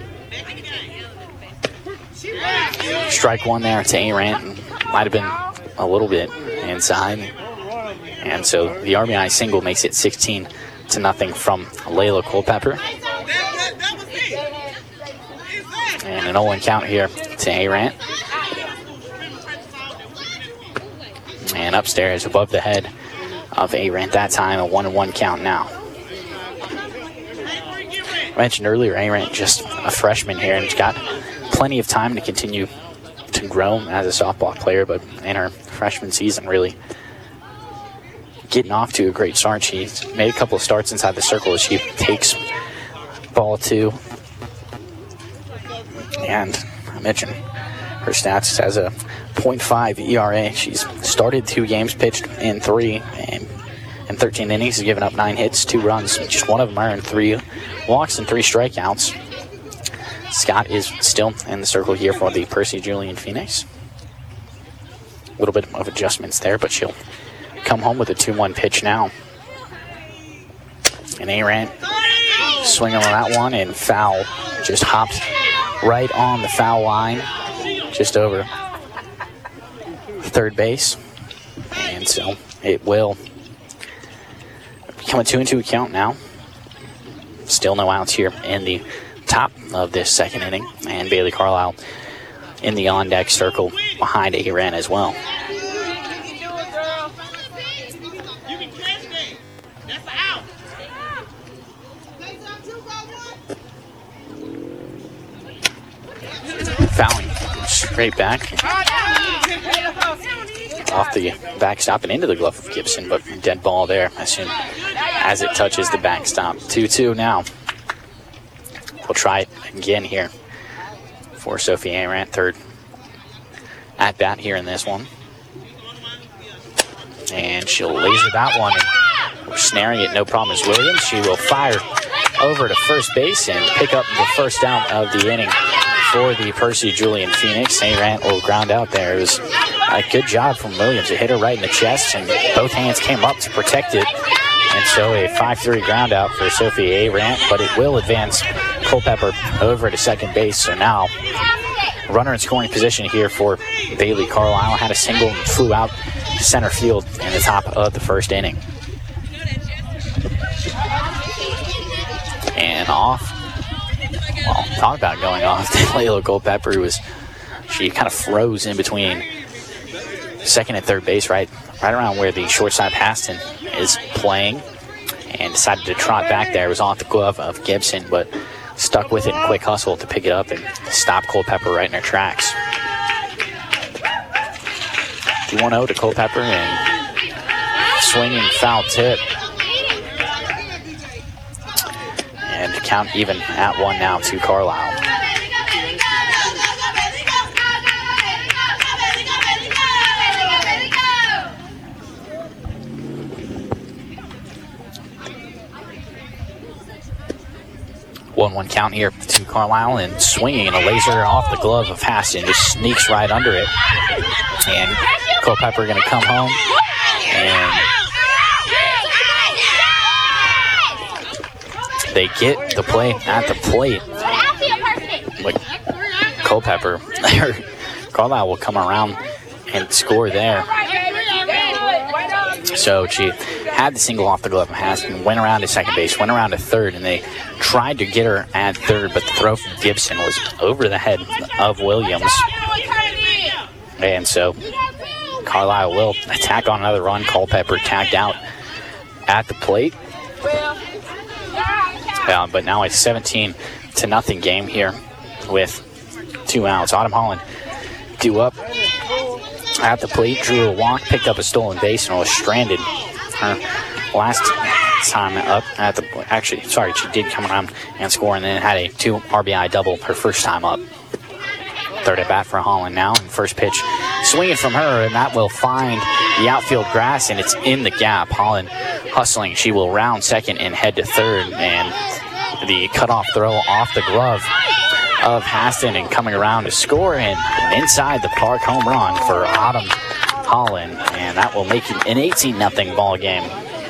Strike one there to Arant. Might have been a little bit inside. And so the R B I single makes it sixteen to nothing from Layla Culpepper. And an oh one count here to Arant. And upstairs above the head of Arant that time, a one and one count now. I mentioned earlier, Arant just a freshman here, and she's got plenty of time to continue to grow as a softball player, but in her freshman season really getting off to a great start. She's made a couple of starts inside the circle as she takes ball two. And I mentioned her stats as a point five E R A. She's started two games, pitched in three, and in thirteen innings has given up nine hits, two runs. Just one of them earned, three walks and three strikeouts. Scott is still in the circle here for the Percy Julian Phoenix. A little bit of adjustments there, but she'll come home with a two one pitch now. And Arant swinging on that one, and foul. Just hopped right on the foul line, just over third base. And so it will become a two and two count now. Still no outs here in the top of this second inning, and Bailey Carlisle in the on-deck circle behind Arant as well. Fouling straight back off the backstop and into the glove of Gibson, but dead ball there as soon as it touches the backstop. two two now. We'll try it again here for Sophie Arant, third at bat here in this one. And she'll laser that one, and we're snaring it, no problem as Williams. She will fire over to first base and pick up the first out of the inning for the Percy Julian Phoenix. Arant will ground out there. It was a good job from Williams. It hit her right in the chest, and both hands came up to protect it. And so a five three ground out for Sophie Arant, but it will advance Culpepper over to second base. So now runner in scoring position here for Bailey Carlisle. Had a single and flew out center field in the top of the first inning. And off. Well, talk about going off. Layla Culpepper was, she kind of froze in between second and third base, right, right around where the shortstop Haston is playing, and decided to trot back there. It was off the glove of Gibson, but stuck with it in quick hustle to pick it up and stop Culpepper right in her tracks. two one oh to Culpepper, and swinging foul tip. And count even at one now to Carlisle. one one count here to Carlisle, and swinging, and a laser off the glove of Haston just sneaks right under it. And Culpepper going to come home, and they get the play at the plate. But Culpepper, Carlisle will come around and score there. So she had the single off the glove of Haston, went around to second base, went around to third, and they tried to get her at third, but the throw from Gibson was over the head of Williams. And so Carlisle will attack on another run. Culpepper tagged out at the plate. Uh, but now it's seventeen to nothing game here with two outs. Autumn Holland due up at the plate, drew a walk, picked up a stolen base, and was stranded. Her last time up at the, actually, sorry, she did come around and score, and then had a two R B I double her first time up. Third at bat for Holland now, and first pitch swinging from her, and that will find the outfield grass, and it's in the gap. Holland hustling, she will round second and head to third, and the cutoff throw off the glove of Haston, and coming around to score, and inside the park home run for Autumn Holland, and that will make it an eighteen nothing ball game.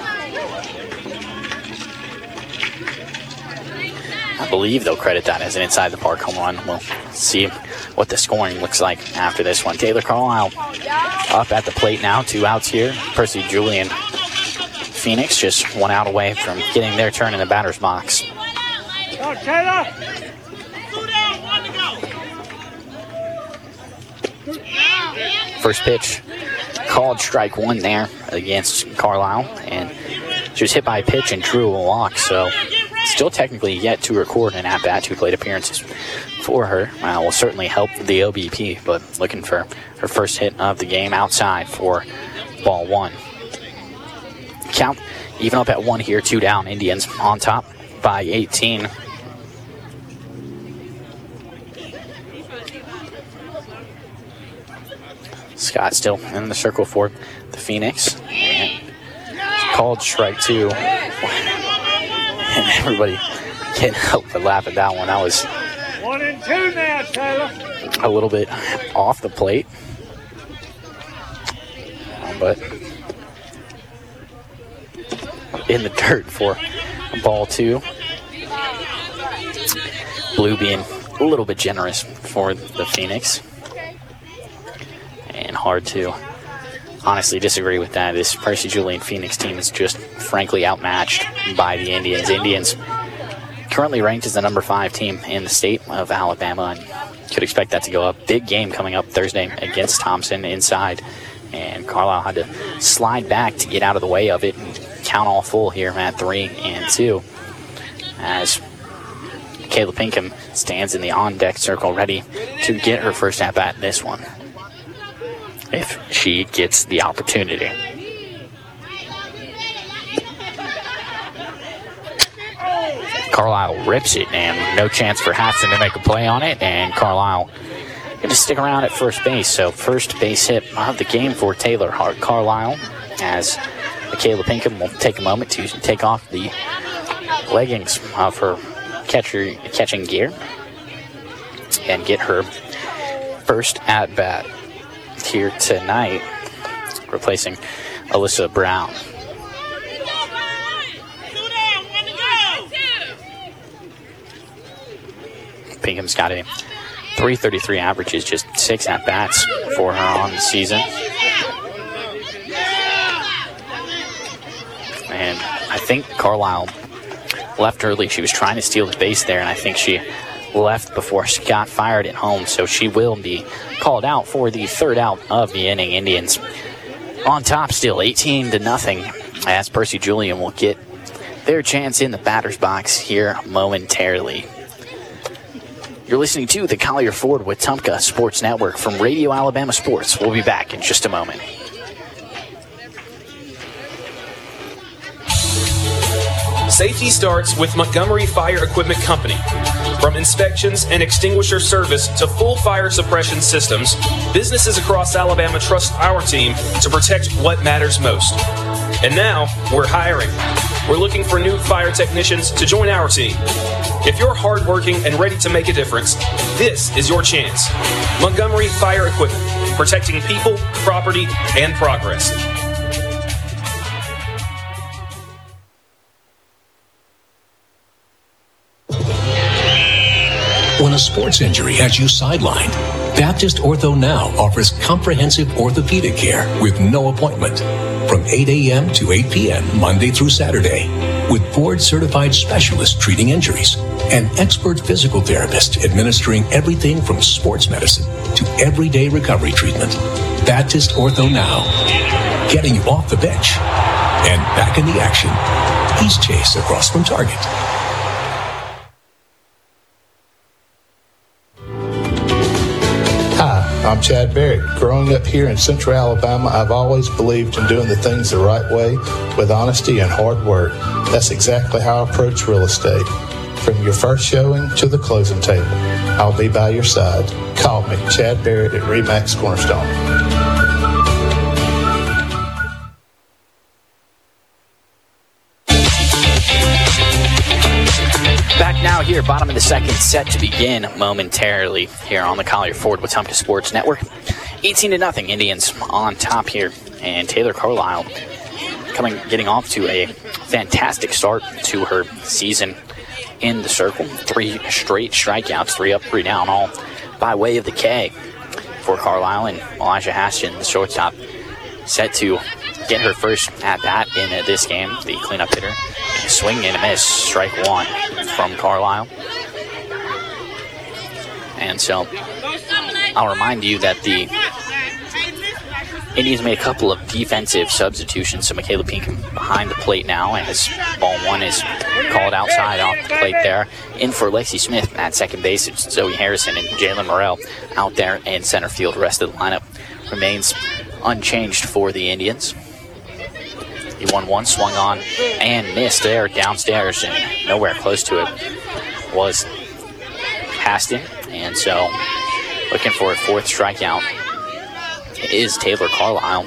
I believe they'll credit that as an inside the park home run. We'll see what the scoring looks like after this one. Taylor Carlisle up at the plate now, two outs here. Percy Julian Phoenix just one out away from getting their turn in the batter's box. Go, Taylor! First pitch called strike one there against Carlisle, and she was hit by a pitch and drew a walk, so still technically yet to record an at-bat. Two plate appearances for her. Uh, will certainly help the O B P, but looking for her first hit of the game outside for ball one. Count even up at one here, two down. Indians on top by eighteen. Scott still in the circle for the Phoenix. And called strike two. And everybody can't help but laugh at that one. That was One and two now, Taylor. a little bit off the plate. But in the dirt for ball two. Blue being a little bit generous for the Phoenix. And hard to honestly disagree with that. This Percy Julian Phoenix team is just frankly outmatched by the Indians. Indians currently ranked as the number five team in the state of Alabama, and could expect that to go up. Big game coming up Thursday against Thompson inside, and Carlisle had to slide back to get out of the way of it and count all full here at three and two as Kayla Pinkham stands in the on-deck circle ready to get her first at-bat in this one, if she gets the opportunity. Carlisle rips it, and no chance for Haston to make a play on it, and Carlisle going to stick around at first base. So first base hit of the game for Taylor Hart Carlisle, as Michaela Pinkham will take a moment to take off the leggings of her catcher catching gear and get her first at bat here tonight, replacing Alyssa Brown. Pinkham's got a three thirty-three average, is just six at bats for her on the season. And I think Carlisle left early. She was trying to steal the base there, and I think she left before she got fired at home. So she will be called out for the third out of the inning. Indians on top still, eighteen to nothing, as Percy Julian will get their chance in the batter's box here momentarily. You're listening to the Collier Ford Wetumpka Sports Network from Radio Alabama Sports. We'll be back in just a moment. Safety starts with Montgomery Fire Equipment Company. From inspections and extinguisher service to full fire suppression systems, businesses across Alabama trust our team to protect what matters most. And now, we're hiring. We're looking for new fire technicians to join our team. If you're hardworking and ready to make a difference, this is your chance. Montgomery Fire Equipment, protecting people, property, and progress. When a sports injury has you sidelined, Baptist Ortho Now offers comprehensive orthopedic care with no appointment from eight a.m. to eight p.m. Monday through Saturday, with board-certified specialists treating injuries and expert physical therapists administering everything from sports medicine to everyday recovery treatment. Baptist Ortho Now, getting you off the bench and back in the action. East Chase across from Target. I'm Chad Barrett. Growing up here in Central Alabama, I've always believed in doing the things the right way with honesty and hard work. That's exactly how I approach real estate. From your first showing to the closing table, I'll be by your side. Call me, Chad Barrett at RE/MAX Cornerstone. Back now here, bottom of the second, set to begin momentarily here on the Collier Ford Wetumpka Sports Network. eighteen to nothing, Indians on top here, and Taylor Carlisle coming, getting off to a fantastic start to her season in the circle. Three straight strikeouts, three up, three down, all by way of the K for Carlisle, and Elijah Haston, the shortstop, set to get her first at bat in this game. The cleanup hitter, a swing and a miss, strike one from Carlisle. And so I'll remind you that the Indians made a couple of defensive substitutions. So Michaela Pinkham behind the plate now, and as ball one is called outside off the plate there. In for Lexi Smith at second base, it's Zoe Harrison and Jalen Morrell out there in center field. The rest of the lineup remains unchanged for the Indians. The one one swung on and missed there downstairs, and nowhere close to it was Haston. And so looking for a fourth strikeout is Taylor Carlisle.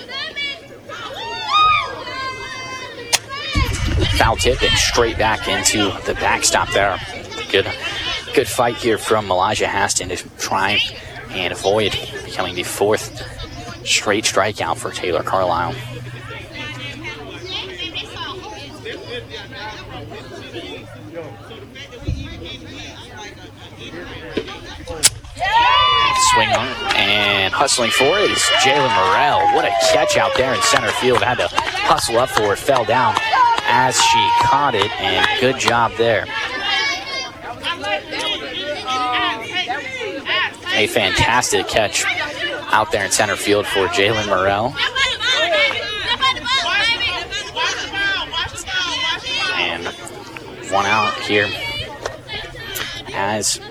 Foul tip and straight back into the backstop there. Good, good fight here from Elijah Haston to try and avoid becoming the fourth straight strikeout for Taylor Carlisle. Swing on and hustling for it is Jalen Morrell. What a catch out there in center field. Had to hustle up for it, fell down as she caught it, and good job there. A fantastic catch out there in center field for Jalen Morrell. And one out here as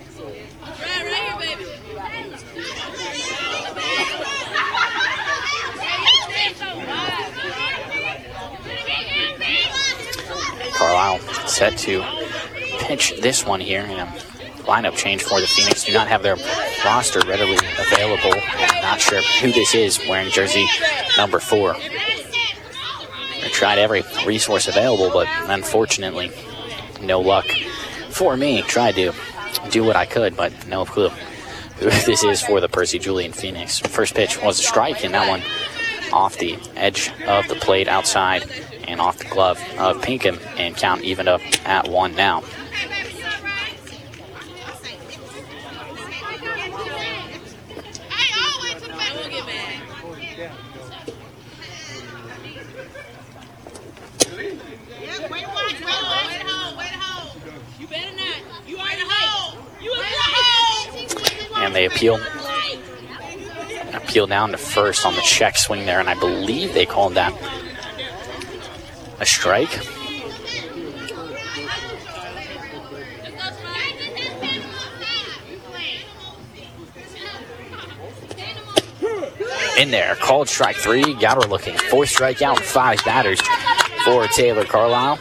Carlisle set to pitch this one here in a lineup change for the Phoenix. Do not have their roster readily available. I'm not sure who this is wearing jersey number four. I tried every resource available, but unfortunately, no luck for me. Tried to do what I could, but no clue who this is for the Percy Julian Phoenix. First pitch was a strike, and that one off the edge of the plate outside and off the glove of Pinkham, and count even up at one now. and they appeal. Appeal down to first on the check swing there, and I believe they called that a strike. In there, called strike three. Got her looking. Fourth strikeout, five batters for Taylor Carlisle.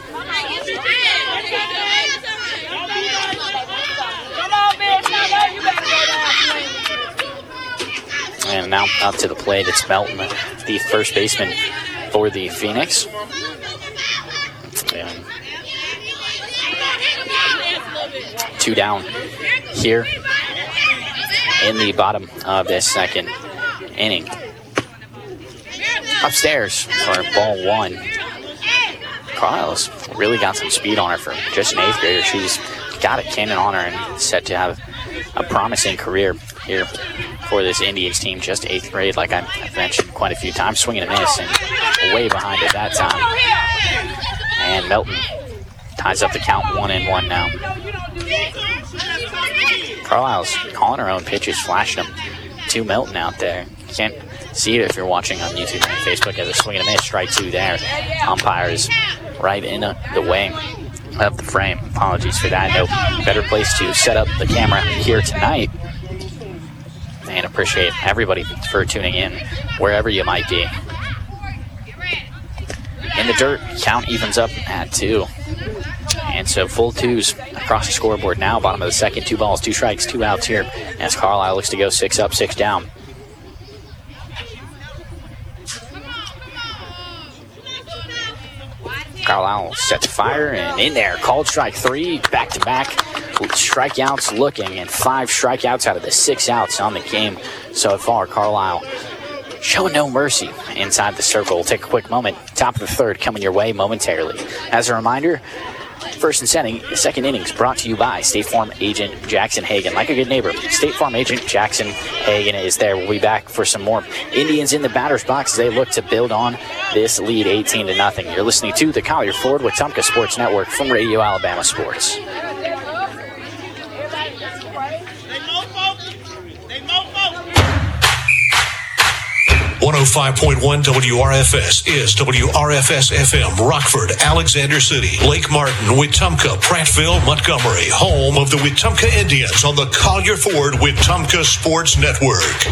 And now up to the plate, it's Melton, the first baseman for the Phoenix. And two down here in the bottom of this second inning. Upstairs for ball one. Carlisle's really got some speed on her for just an eighth grader. She's got a cannon on her and set to have a promising career here for this Indians team. Just eighth grade, like I've mentioned quite a few times. Swinging a miss and way behind at that time. And Melton ties up the count, one and one now. Carlisle's calling her own pitches, flashing them to Melton out there. Can't see it if you're watching on YouTube and Facebook as a swing and a miss, strike two there. Umpire is right in the way of the frame. Apologies for that. No better place to set up the camera here tonight. And appreciate everybody for tuning in wherever you might be. In the dirt, count evens up at two. And so full twos across the scoreboard now. Bottom of the second, two balls, two strikes, two outs here as Carlisle looks to go six up, six down. Carlisle set to fire and in there. Called strike three, back-to-back strikeouts looking, and five strikeouts out of the six outs on the game so far. Carlisle showing no mercy inside the circle. We'll take a quick moment. Top of the third coming your way momentarily. As a reminder, first and setting, second innings brought to you by State Farm agent Jackson Hagan. Like a good neighbor, State Farm agent Jackson Hagan is there. We'll be back for some more Indians in the batter's box as they look to build on this lead eighteen to nothing. You're listening to the Collier Ford Wetumpka Sports Network from Radio Alabama Sports. one oh five point one W R F S is W R F S F M, Rockford, Alexander City, Lake Martin, Wetumpka, Prattville, Montgomery, home of the Wetumpka Indians on the Collier Ford Wetumpka Sports Network.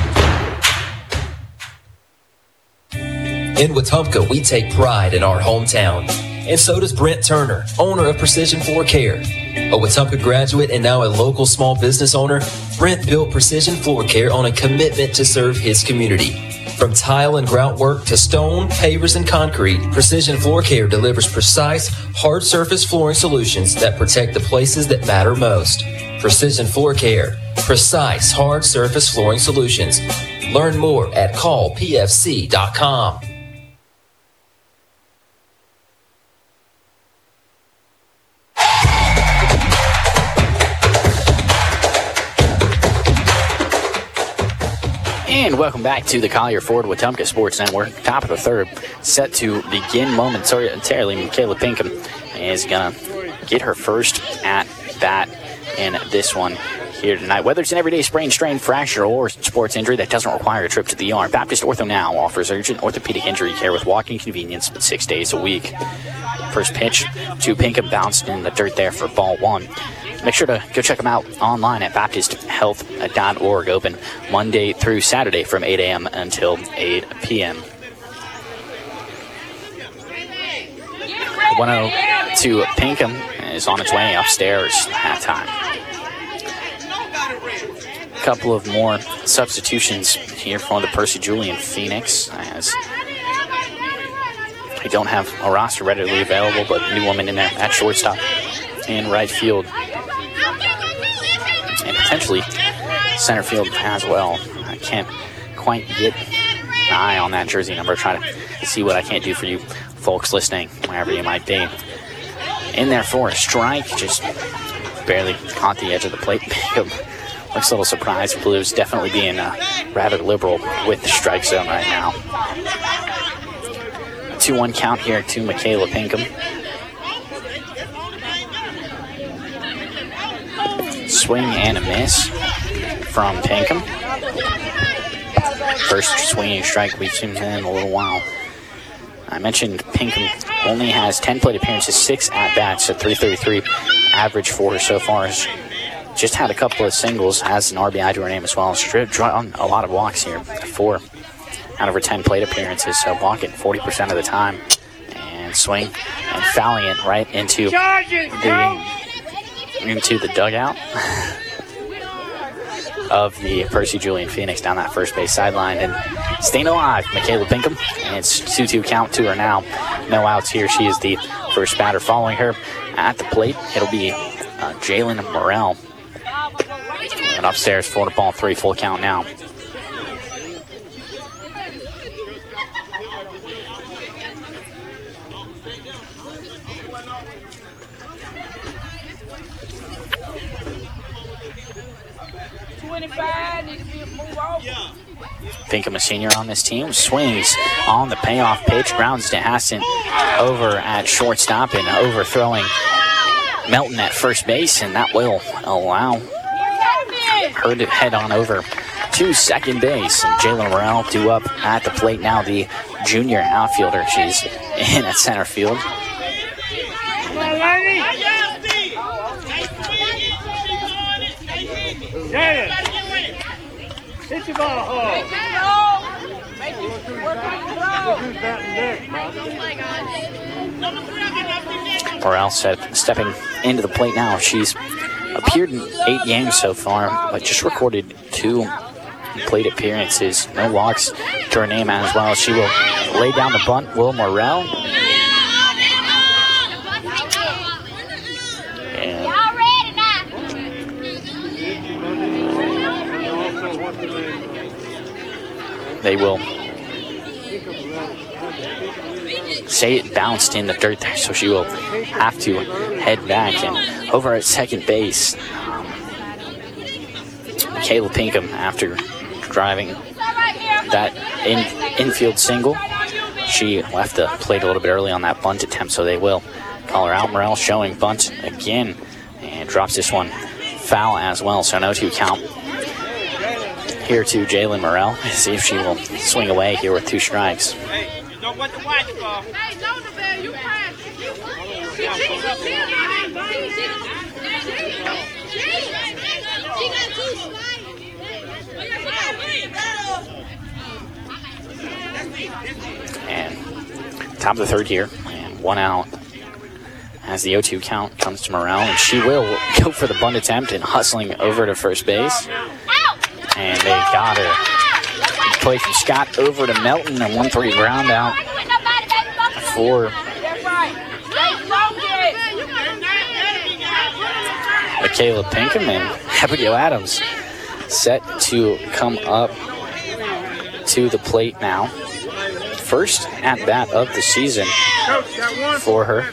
In Wetumpka, we take pride in our hometown. And so does Brent Turner, owner of Precision Floor Care. A Wetumpka graduate and now a local small business owner, Brent built Precision Floor Care on a commitment to serve his community. From tile and grout work to stone, pavers, and concrete, Precision Floor Care delivers precise, hard surface flooring solutions that protect the places that matter most. Precision Floor Care. Precise, hard surface flooring solutions. Learn more at call p f c dot com. And welcome back to the Collier Ford Wetumpka Sports Network. Top of the third, set to begin momentarily. Michaela Pinkham is going to get her first at bat in this one here tonight. Whether it's an everyday sprain, strain, fracture, or sports injury that doesn't require a trip to the E R, Baptist Ortho Now offers urgent orthopedic injury care with walking convenience six days a week. First pitch to Pinkham, bounced in the dirt there for ball one. Make sure to go check them out online at baptist health dot org. Open Monday through Saturday from eight a.m. until eight p.m. one oh to Pinkham is on its way upstairs at time. A couple of more substitutions here for the Percy Julian Phoenix, as we don't have a roster readily available, but new woman in there at shortstop and right field. And potentially center field as well. I can't quite get an eye on that jersey number. Try to see what I can't do for you folks listening, wherever you might be. In there for a strike, just barely caught the edge of the plate. Looks a little surprised. Blues definitely being uh, rather liberal with the strike zone right now. A two one count here to Michaela Pinkham. Swing and a miss from Pinkham. First swinging strike we've seen in a little while. I mentioned Pinkham only has ten plate appearances, six at-bats, so three thirty-three average for her so far. Just had a couple of singles, has an R B I to her name as well. She's drawn a lot of walks here, four out of her ten plate appearances, so walking forty percent of the time. And swing and fouling it right into the, into the dugout of the Percy Julian Phoenix down that first base sideline. And staying alive, Michaela Pinkham. And it's two two count to her now. No outs here. She is the first batter. Following her at the plate, it'll be uh, Jalen Morrell. And upstairs, four to ball, three, full count now. Pinkham, a senior on this team, swings on the payoff pitch, grounds to Hassan over at shortstop and overthrowing Melton at first base, and that will allow her to head on over to second base. And Jalen Morrell due up at the plate now, the junior outfielder. She's in at center field. Hit your ball hard. Morrell set, stepping into the plate now. She's appeared in eight games so far, but just recorded two plate appearances. No walks to her name as well. She will lay down the bunt. Will Morrell. They will say it bounced in the dirt there, so she will have to head back. And over at second base, um, Michaela Pinkham, after driving that in, infield single, she left the plate a little bit early on that bunt attempt, so they will call her out. Morrell showing bunt again and drops this one foul as well, so no two count here to Jalen Morrell. See if she will swing away here with two strikes. Hey, you know what to watch for. Hey, Nonabelle, you crash. And top of the third here, and one out as the oh two count comes to Morrell, and she will go for the bunt attempt and hustling over to first base. And they got her. Play from Scott over to Melton, and one three ground out for Michaela Pinkham. And Abigail Adams set to come up to the plate now. First at bat of the season for her.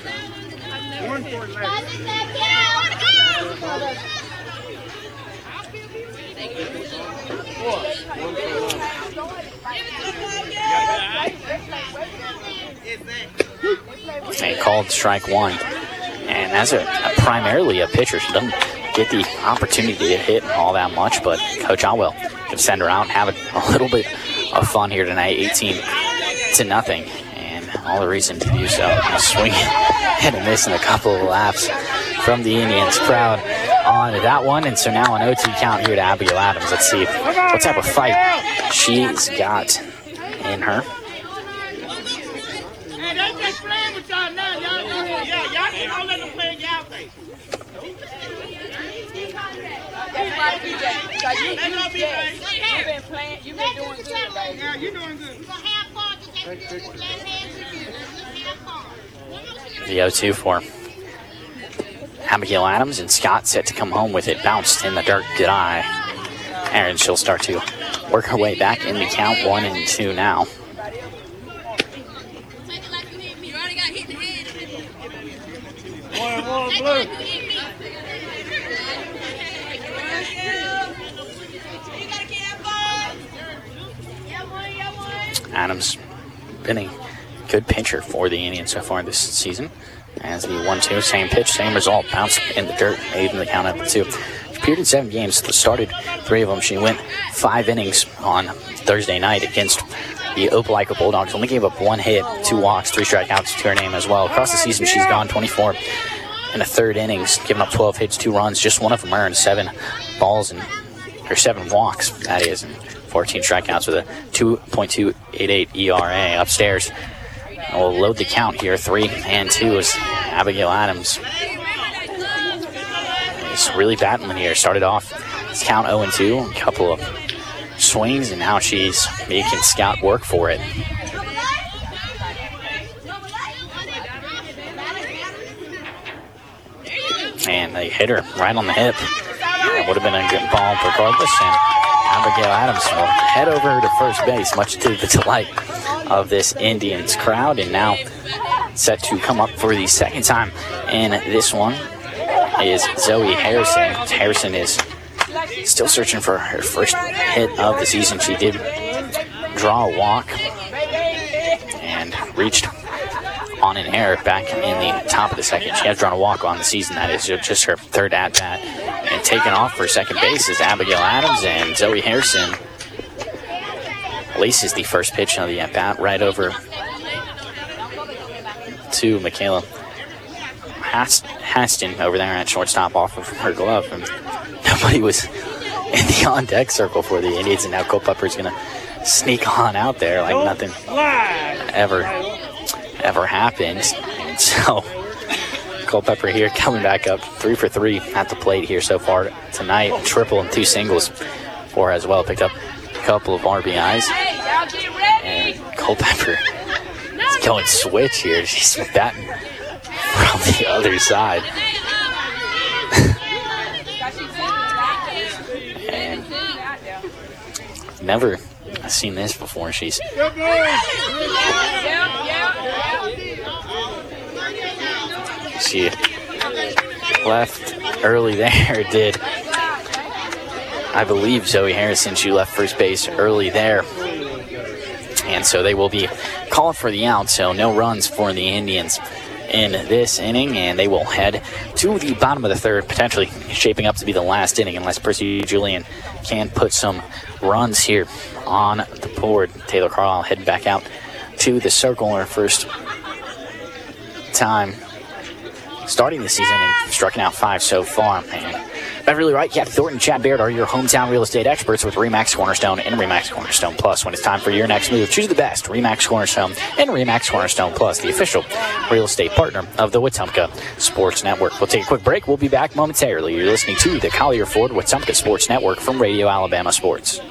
They called strike one. And as a, a primarily a pitcher, she doesn't get the opportunity to hit all that much, but Coach Otwell can send her out and have a, a little bit of fun here tonight, eighteen to nothing, and all the reason to do so. Swinging and a miss and a couple of laps from the Indians. Proud on that one, and so now an oh two count here to Abigail Adams. Let's see what type of fight she's got in her. The oh two for Abigail Adams, and Scott set to come home with it. Bounced in the dirt. Good eye. And she'll start to work her way back in the count. One and two now. Adams been a good pitcher for the Indians so far this season. As the one two, same pitch, same result. Bounce in the dirt, made in the count at the two. She appeared in seven games, started three of them. She went five innings on Thursday night against the Opelika Bulldogs. Only gave up one hit, two walks, three strikeouts to her name as well. Across the season, she's gone twenty-four in the third innings, giving up twelve hits, two runs. Just one of them earned, seven balls and or seven walks, that is, and fourteen strikeouts with a two point two eight eight E R A. Upstairs, we'll load the count here. Three and two is Abigail Adams. Is really battling here. Started off this count oh and two, a couple of swings, and now she's making Scout work for it. And they hit her right on the hip. It would have been a good ball regardless, and Abigail Adams will head over to first base, much to the delight of this Indians crowd, and now set to come up for the second time in this one is Zoe Harrison. Harrison is still searching for her first hit of the season. She did draw a walk and reached on an error back in the top of the second. She has drawn a walk on the season. That is just her third at-bat. And taking off for second base is Abigail Adams, and Zoe Harrison laces the first pitch of the at-bat right over to Michaela Hast- Haston over there at shortstop off of her glove. And nobody was in the on-deck circle for the Indians, and now Culpepper's going to sneak on out there like nothing ever, ever happened. And so Culpepper here coming back up three for three at the plate here so far tonight. Triple and two singles for her as well. Picked up a couple of R B Is. And Culpepper is going switch here. She's batting from the other side. And never seen this before. She's she left early there, did I believe Zoe Harrison. She left first base early there. And so they will be calling for the out, so no runs for the Indians in this inning, and they will head to the bottom of the third, potentially shaping up to be the last inning unless Percy Julian can put some runs here on the board. Taylor Carlisle heading back out to the circle, her first time starting the season and striking out five so far. And Beverly Wright, Kathy Thornton, Chad Baird are your hometown real estate experts with RE/MAX Cornerstone and RE/MAX Cornerstone Plus. When it's time for your next move, choose the best. RE/MAX Cornerstone and RE/MAX Cornerstone Plus, the official real estate partner of the Wetumpka Sports Network. We'll take a quick break. We'll be back momentarily. You're listening to the Collier Ford Wetumpka Sports Network from Radio Alabama Sports.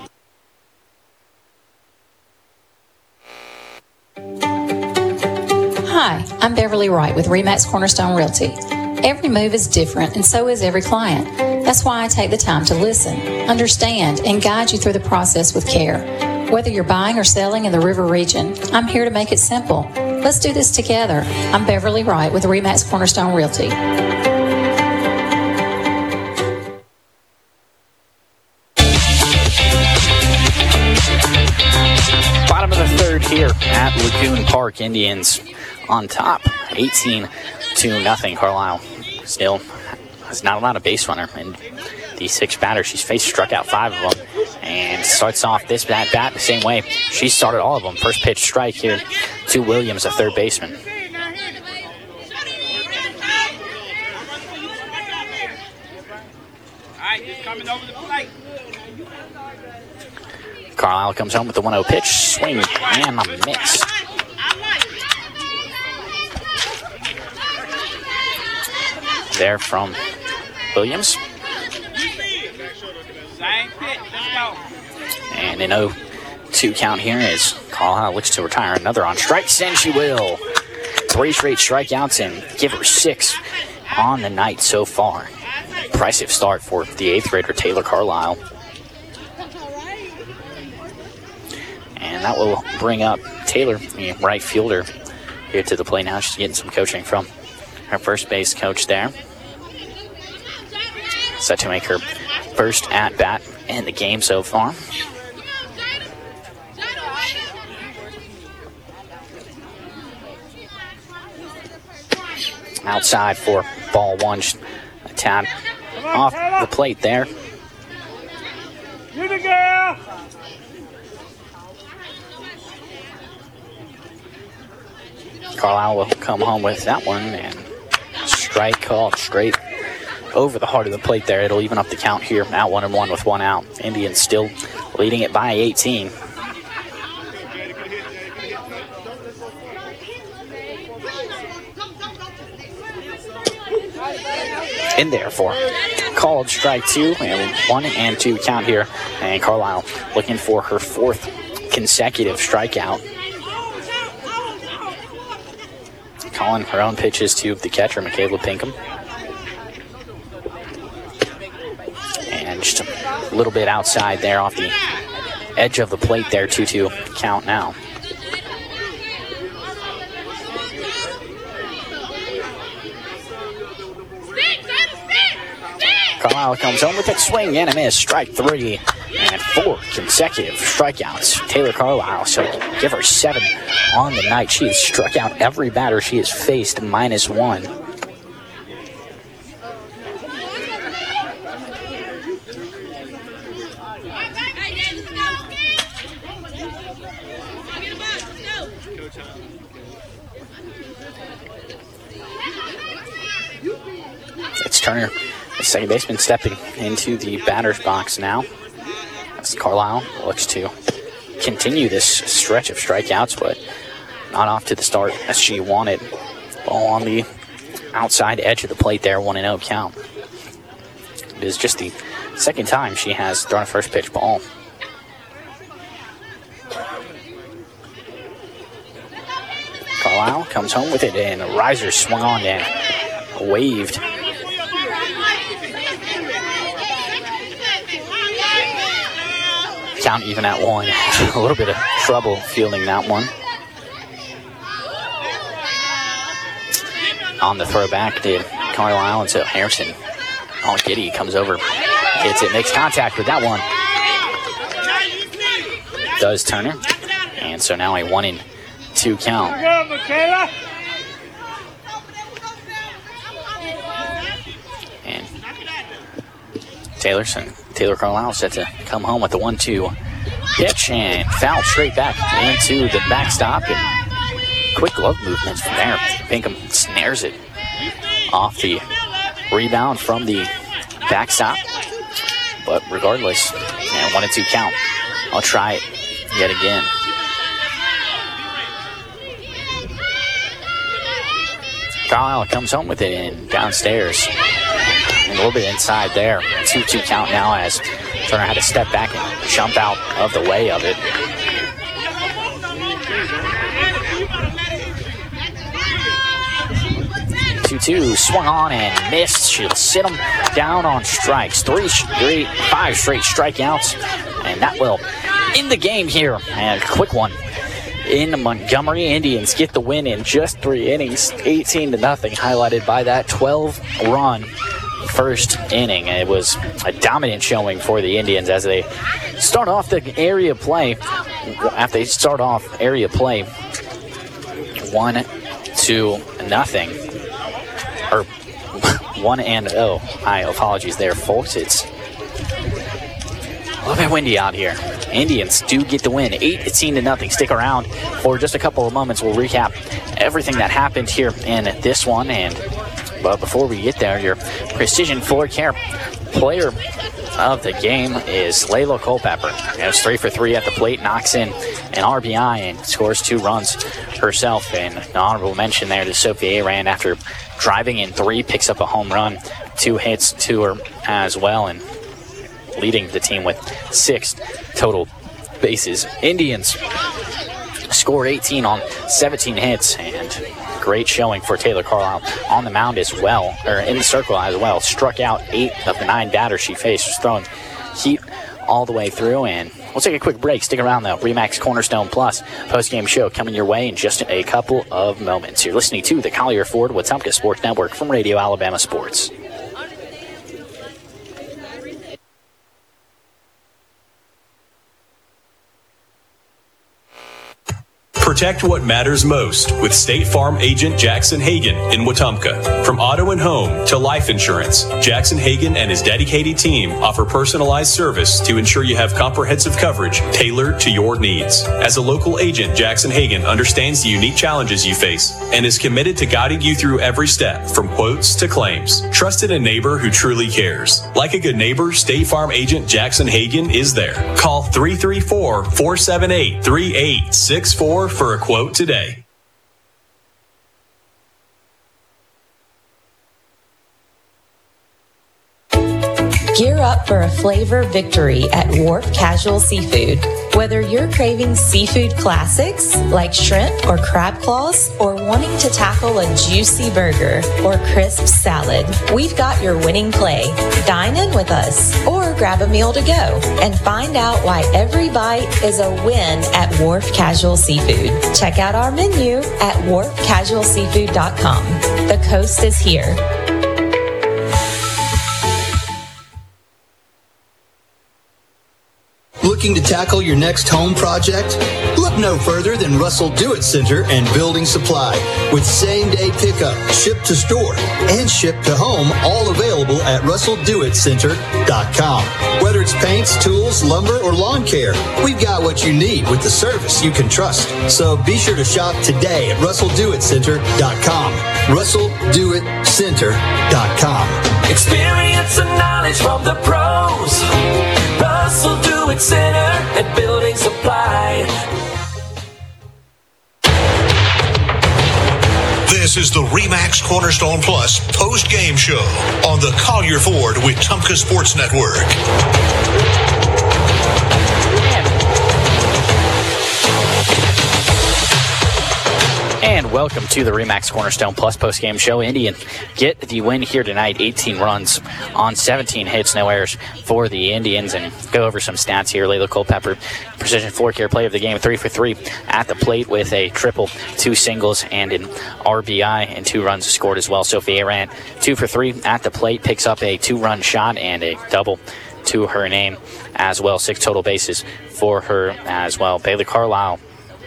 Hi, I'm Beverly Wright with RE/MAX Cornerstone Realty. Every move is different, and so is every client. That's why I take the time to listen, understand, and guide you through the process with care. Whether you're buying or selling in the River region, I'm here to make it simple. Let's do this together. I'm Beverly Wright with RE/MAX Cornerstone Realty. Bottom of the third here at Lagoon Park. Indians on top, eighteen to nothing. Carlisle still has not allowed a base runner, and the six batters she's faced struck out five of them, and starts off this bat bat the same way she started all of them. First pitch strike here to Williams, a third baseman. Carlisle comes home with the one oh pitch, swing and a miss. There from Williams. And an oh two count here as Carlisle looks to retire another on strikes, and she will. Three straight strikeouts and give her six on the night so far. Impressive start for the eighth grader Taylor Carlisle. And that will bring up Taylor, the right fielder, here to the plate now. She's getting some coaching from her first base coach there. Set to make her first at-bat in the game so far. outside for ball one. Just a tad off the plate there. Get it, girl. Carlisle will come home with that one, and strike called straight over the heart of the plate there. It'll even up the count here. Out one and one with one out. Indians still leading it by eighteen. In there for called strike two, and one and two count here. And Carlisle looking for her fourth consecutive strikeout. Calling her own pitches to the catcher, Michaela Pinkham. And just a little bit outside there off the edge of the plate there, two two count now. Carlisle comes home with a swing and a miss. Strike three and four consecutive strikeouts. Taylor Carlisle, so give her seven on the night. She has struck out every batter she has faced, minus one. It's Turner, the second baseman, stepping into the batter's box now. As Carlisle looks to continue this stretch of strikeouts, but not off to the start as she wanted. Ball on the outside edge of the plate there, one and oh count. It is just the second time she has thrown a first pitch ball. Carlisle comes home with it, and a riser swung on and waved. Count even at one. A little bit of trouble fielding that one. On the throwback to Carlisle, and so Harrison, all giddy, comes over, hits it, makes contact with that one. Does Turner. And so now a one and two count. And Taylorson, Taylor Carlisle set to come home with the one two pitch and foul straight back into the backstop. And quick glove movements from there. Pinkham snares it off the rebound from the backstop. But regardless, and one and two count. I'll try it yet again. Carlisle comes home with it and downstairs. And a little bit inside there. two two count now as Turner had to step back and jump out of the way of it. two two swung on and missed. She'll sit him down on strikes. Three straight, five straight strikeouts. And that will end the game here. And a quick one. In Montgomery, Indians get the win in just three innings, eighteen to nothing, highlighted by that twelve run first inning. It was a dominant showing for the Indians as they start off the area play. After they start off area play, one, two, nothing, or one and oh. My apologies there, folks. It's a little bit windy out here. Indians do get the win, eighteen to nothing. Stick around for just a couple of moments. We'll recap everything that happened here in this one. And but before we get there, your Precision Floor Care player of the game is Layla Culpepper. She goes three for three at the plate, knocks in an R B I and scores two runs herself. And an honorable mention there to Sophie Aran after driving in three, picks up a home run, two hits to her as well, and leading the team with six total bases. Indians scored eighteen on seventeen hits, and great showing for Taylor Carlisle on the mound as well, or in the circle as well. Struck out eight of the nine batters she faced, was throwing heat all the way through. And we'll take a quick break. Stick around though. Remax Cornerstone Plus post-game show coming your way in just a couple of moments. You're listening to the Collier Ford Wetumpka Sports Network from Radio Alabama Sports. Protect what matters most with State Farm agent Jackson Hagan in Wetumpka. From auto and home to life insurance, Jackson Hagan and his dedicated team offer personalized service to ensure you have comprehensive coverage tailored to your needs. As a local agent, Jackson Hagan understands the unique challenges you face and is committed to guiding you through every step from quotes to claims. Trusted a neighbor who truly cares. Like a good neighbor, State Farm agent Jackson Hagan is there. Call three three four, four seven eight, three eight six four for a quote today. Gear up for a flavor victory at Wharf Casual Seafood. Whether you're craving seafood classics like shrimp or crab claws, or wanting to tackle a juicy burger or crisp salad, we've got your winning play. Dine in with us or grab a meal to go and find out why every bite is a win at Wharf Casual Seafood. Check out our menu at wharf casual seafood dot com. The coast is here. Looking to tackle your next home project? Look no further than Russell Do-It Center and Building Supply. With same-day pickup, ship to store, and ship to home, all available at russell do it center dot com. Whether it's paints, tools, lumber, or lawn care, we've got what you need with the service you can trust. So be sure to shop today at russell do it center dot com. russell do it center dot com. Experience and knowledge from the pros. Russell Do-It Center and Building Supply. This is the RE/MAX Cornerstone Plus post-game show on the Collier Ford Wetumpka Sports Network. And welcome to the RE/MAX Cornerstone Plus postgame show. Indian get the win here tonight, eighteen runs on seventeen hits, no errors for the Indians. And go over some stats here. Layla Culpepper, precision floor care player of the game, three for three at the plate with a triple, two singles, and an R B I, and two runs scored as well. Sophie Arant, two for three at the plate, picks up a two-run shot and a double to her name as well. Six total bases for her as well. Bailey Carlisle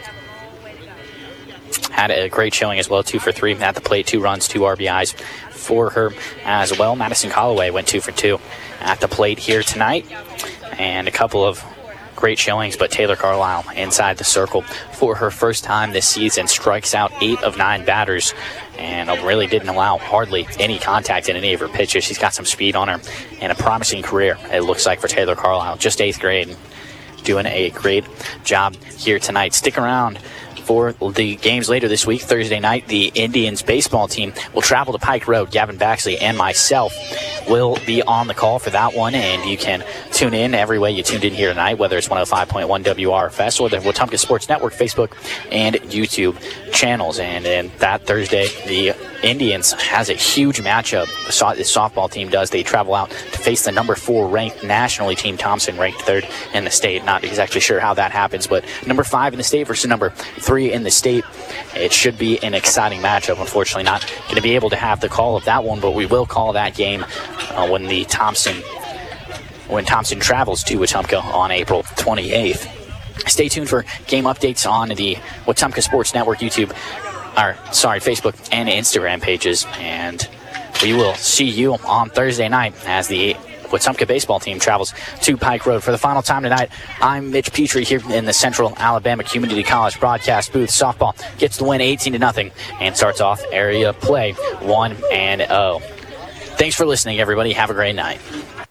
had a great showing as well, two for three at the plate, two runs, two R B Is for her as well. Madison Callaway went two for two at the plate here tonight, and a couple of great showings, but Taylor Carlisle inside the circle for her first time this season, strikes out eight of nine batters, and really didn't allow hardly any contact in any of her pitches. She's got some speed on her and a promising career, it looks like, for Taylor Carlisle. Just eighth grade, doing a great job here tonight. Stick around for the games later this week. Thursday night, the Indians baseball team will travel to Pike Road. Gavin Baxley and myself will be on the call for that one, and you can tune in every way you tuned in here tonight, whether it's one oh five point one W R F S or the Wetumpka Sports Network Facebook and YouTube channels. And, and that Thursday, the Indians has a huge matchup. The softball team does. They travel out to face the number four ranked nationally team, Thompson, ranked third in the state. Not exactly sure how that happens, but number five in the state versus number three in the state. It should be an exciting matchup. Unfortunately, not going to be able to have the call of that one, but we will call that game uh, when the Thompson when Thompson travels to Wetumpka on April twenty-eighth. Stay tuned for game updates on the Wetumpka Sports Network YouTube, or sorry, Facebook and Instagram pages, and we will see you on Thursday night as the Wetumpka baseball team travels to Pike Road. For the final time tonight, I'm Mitch Petrie here in the Central Alabama Community College broadcast booth. Softball gets the win eighteen to nothing and starts off area play one and oh. Thanks for listening, everybody. Have a great night.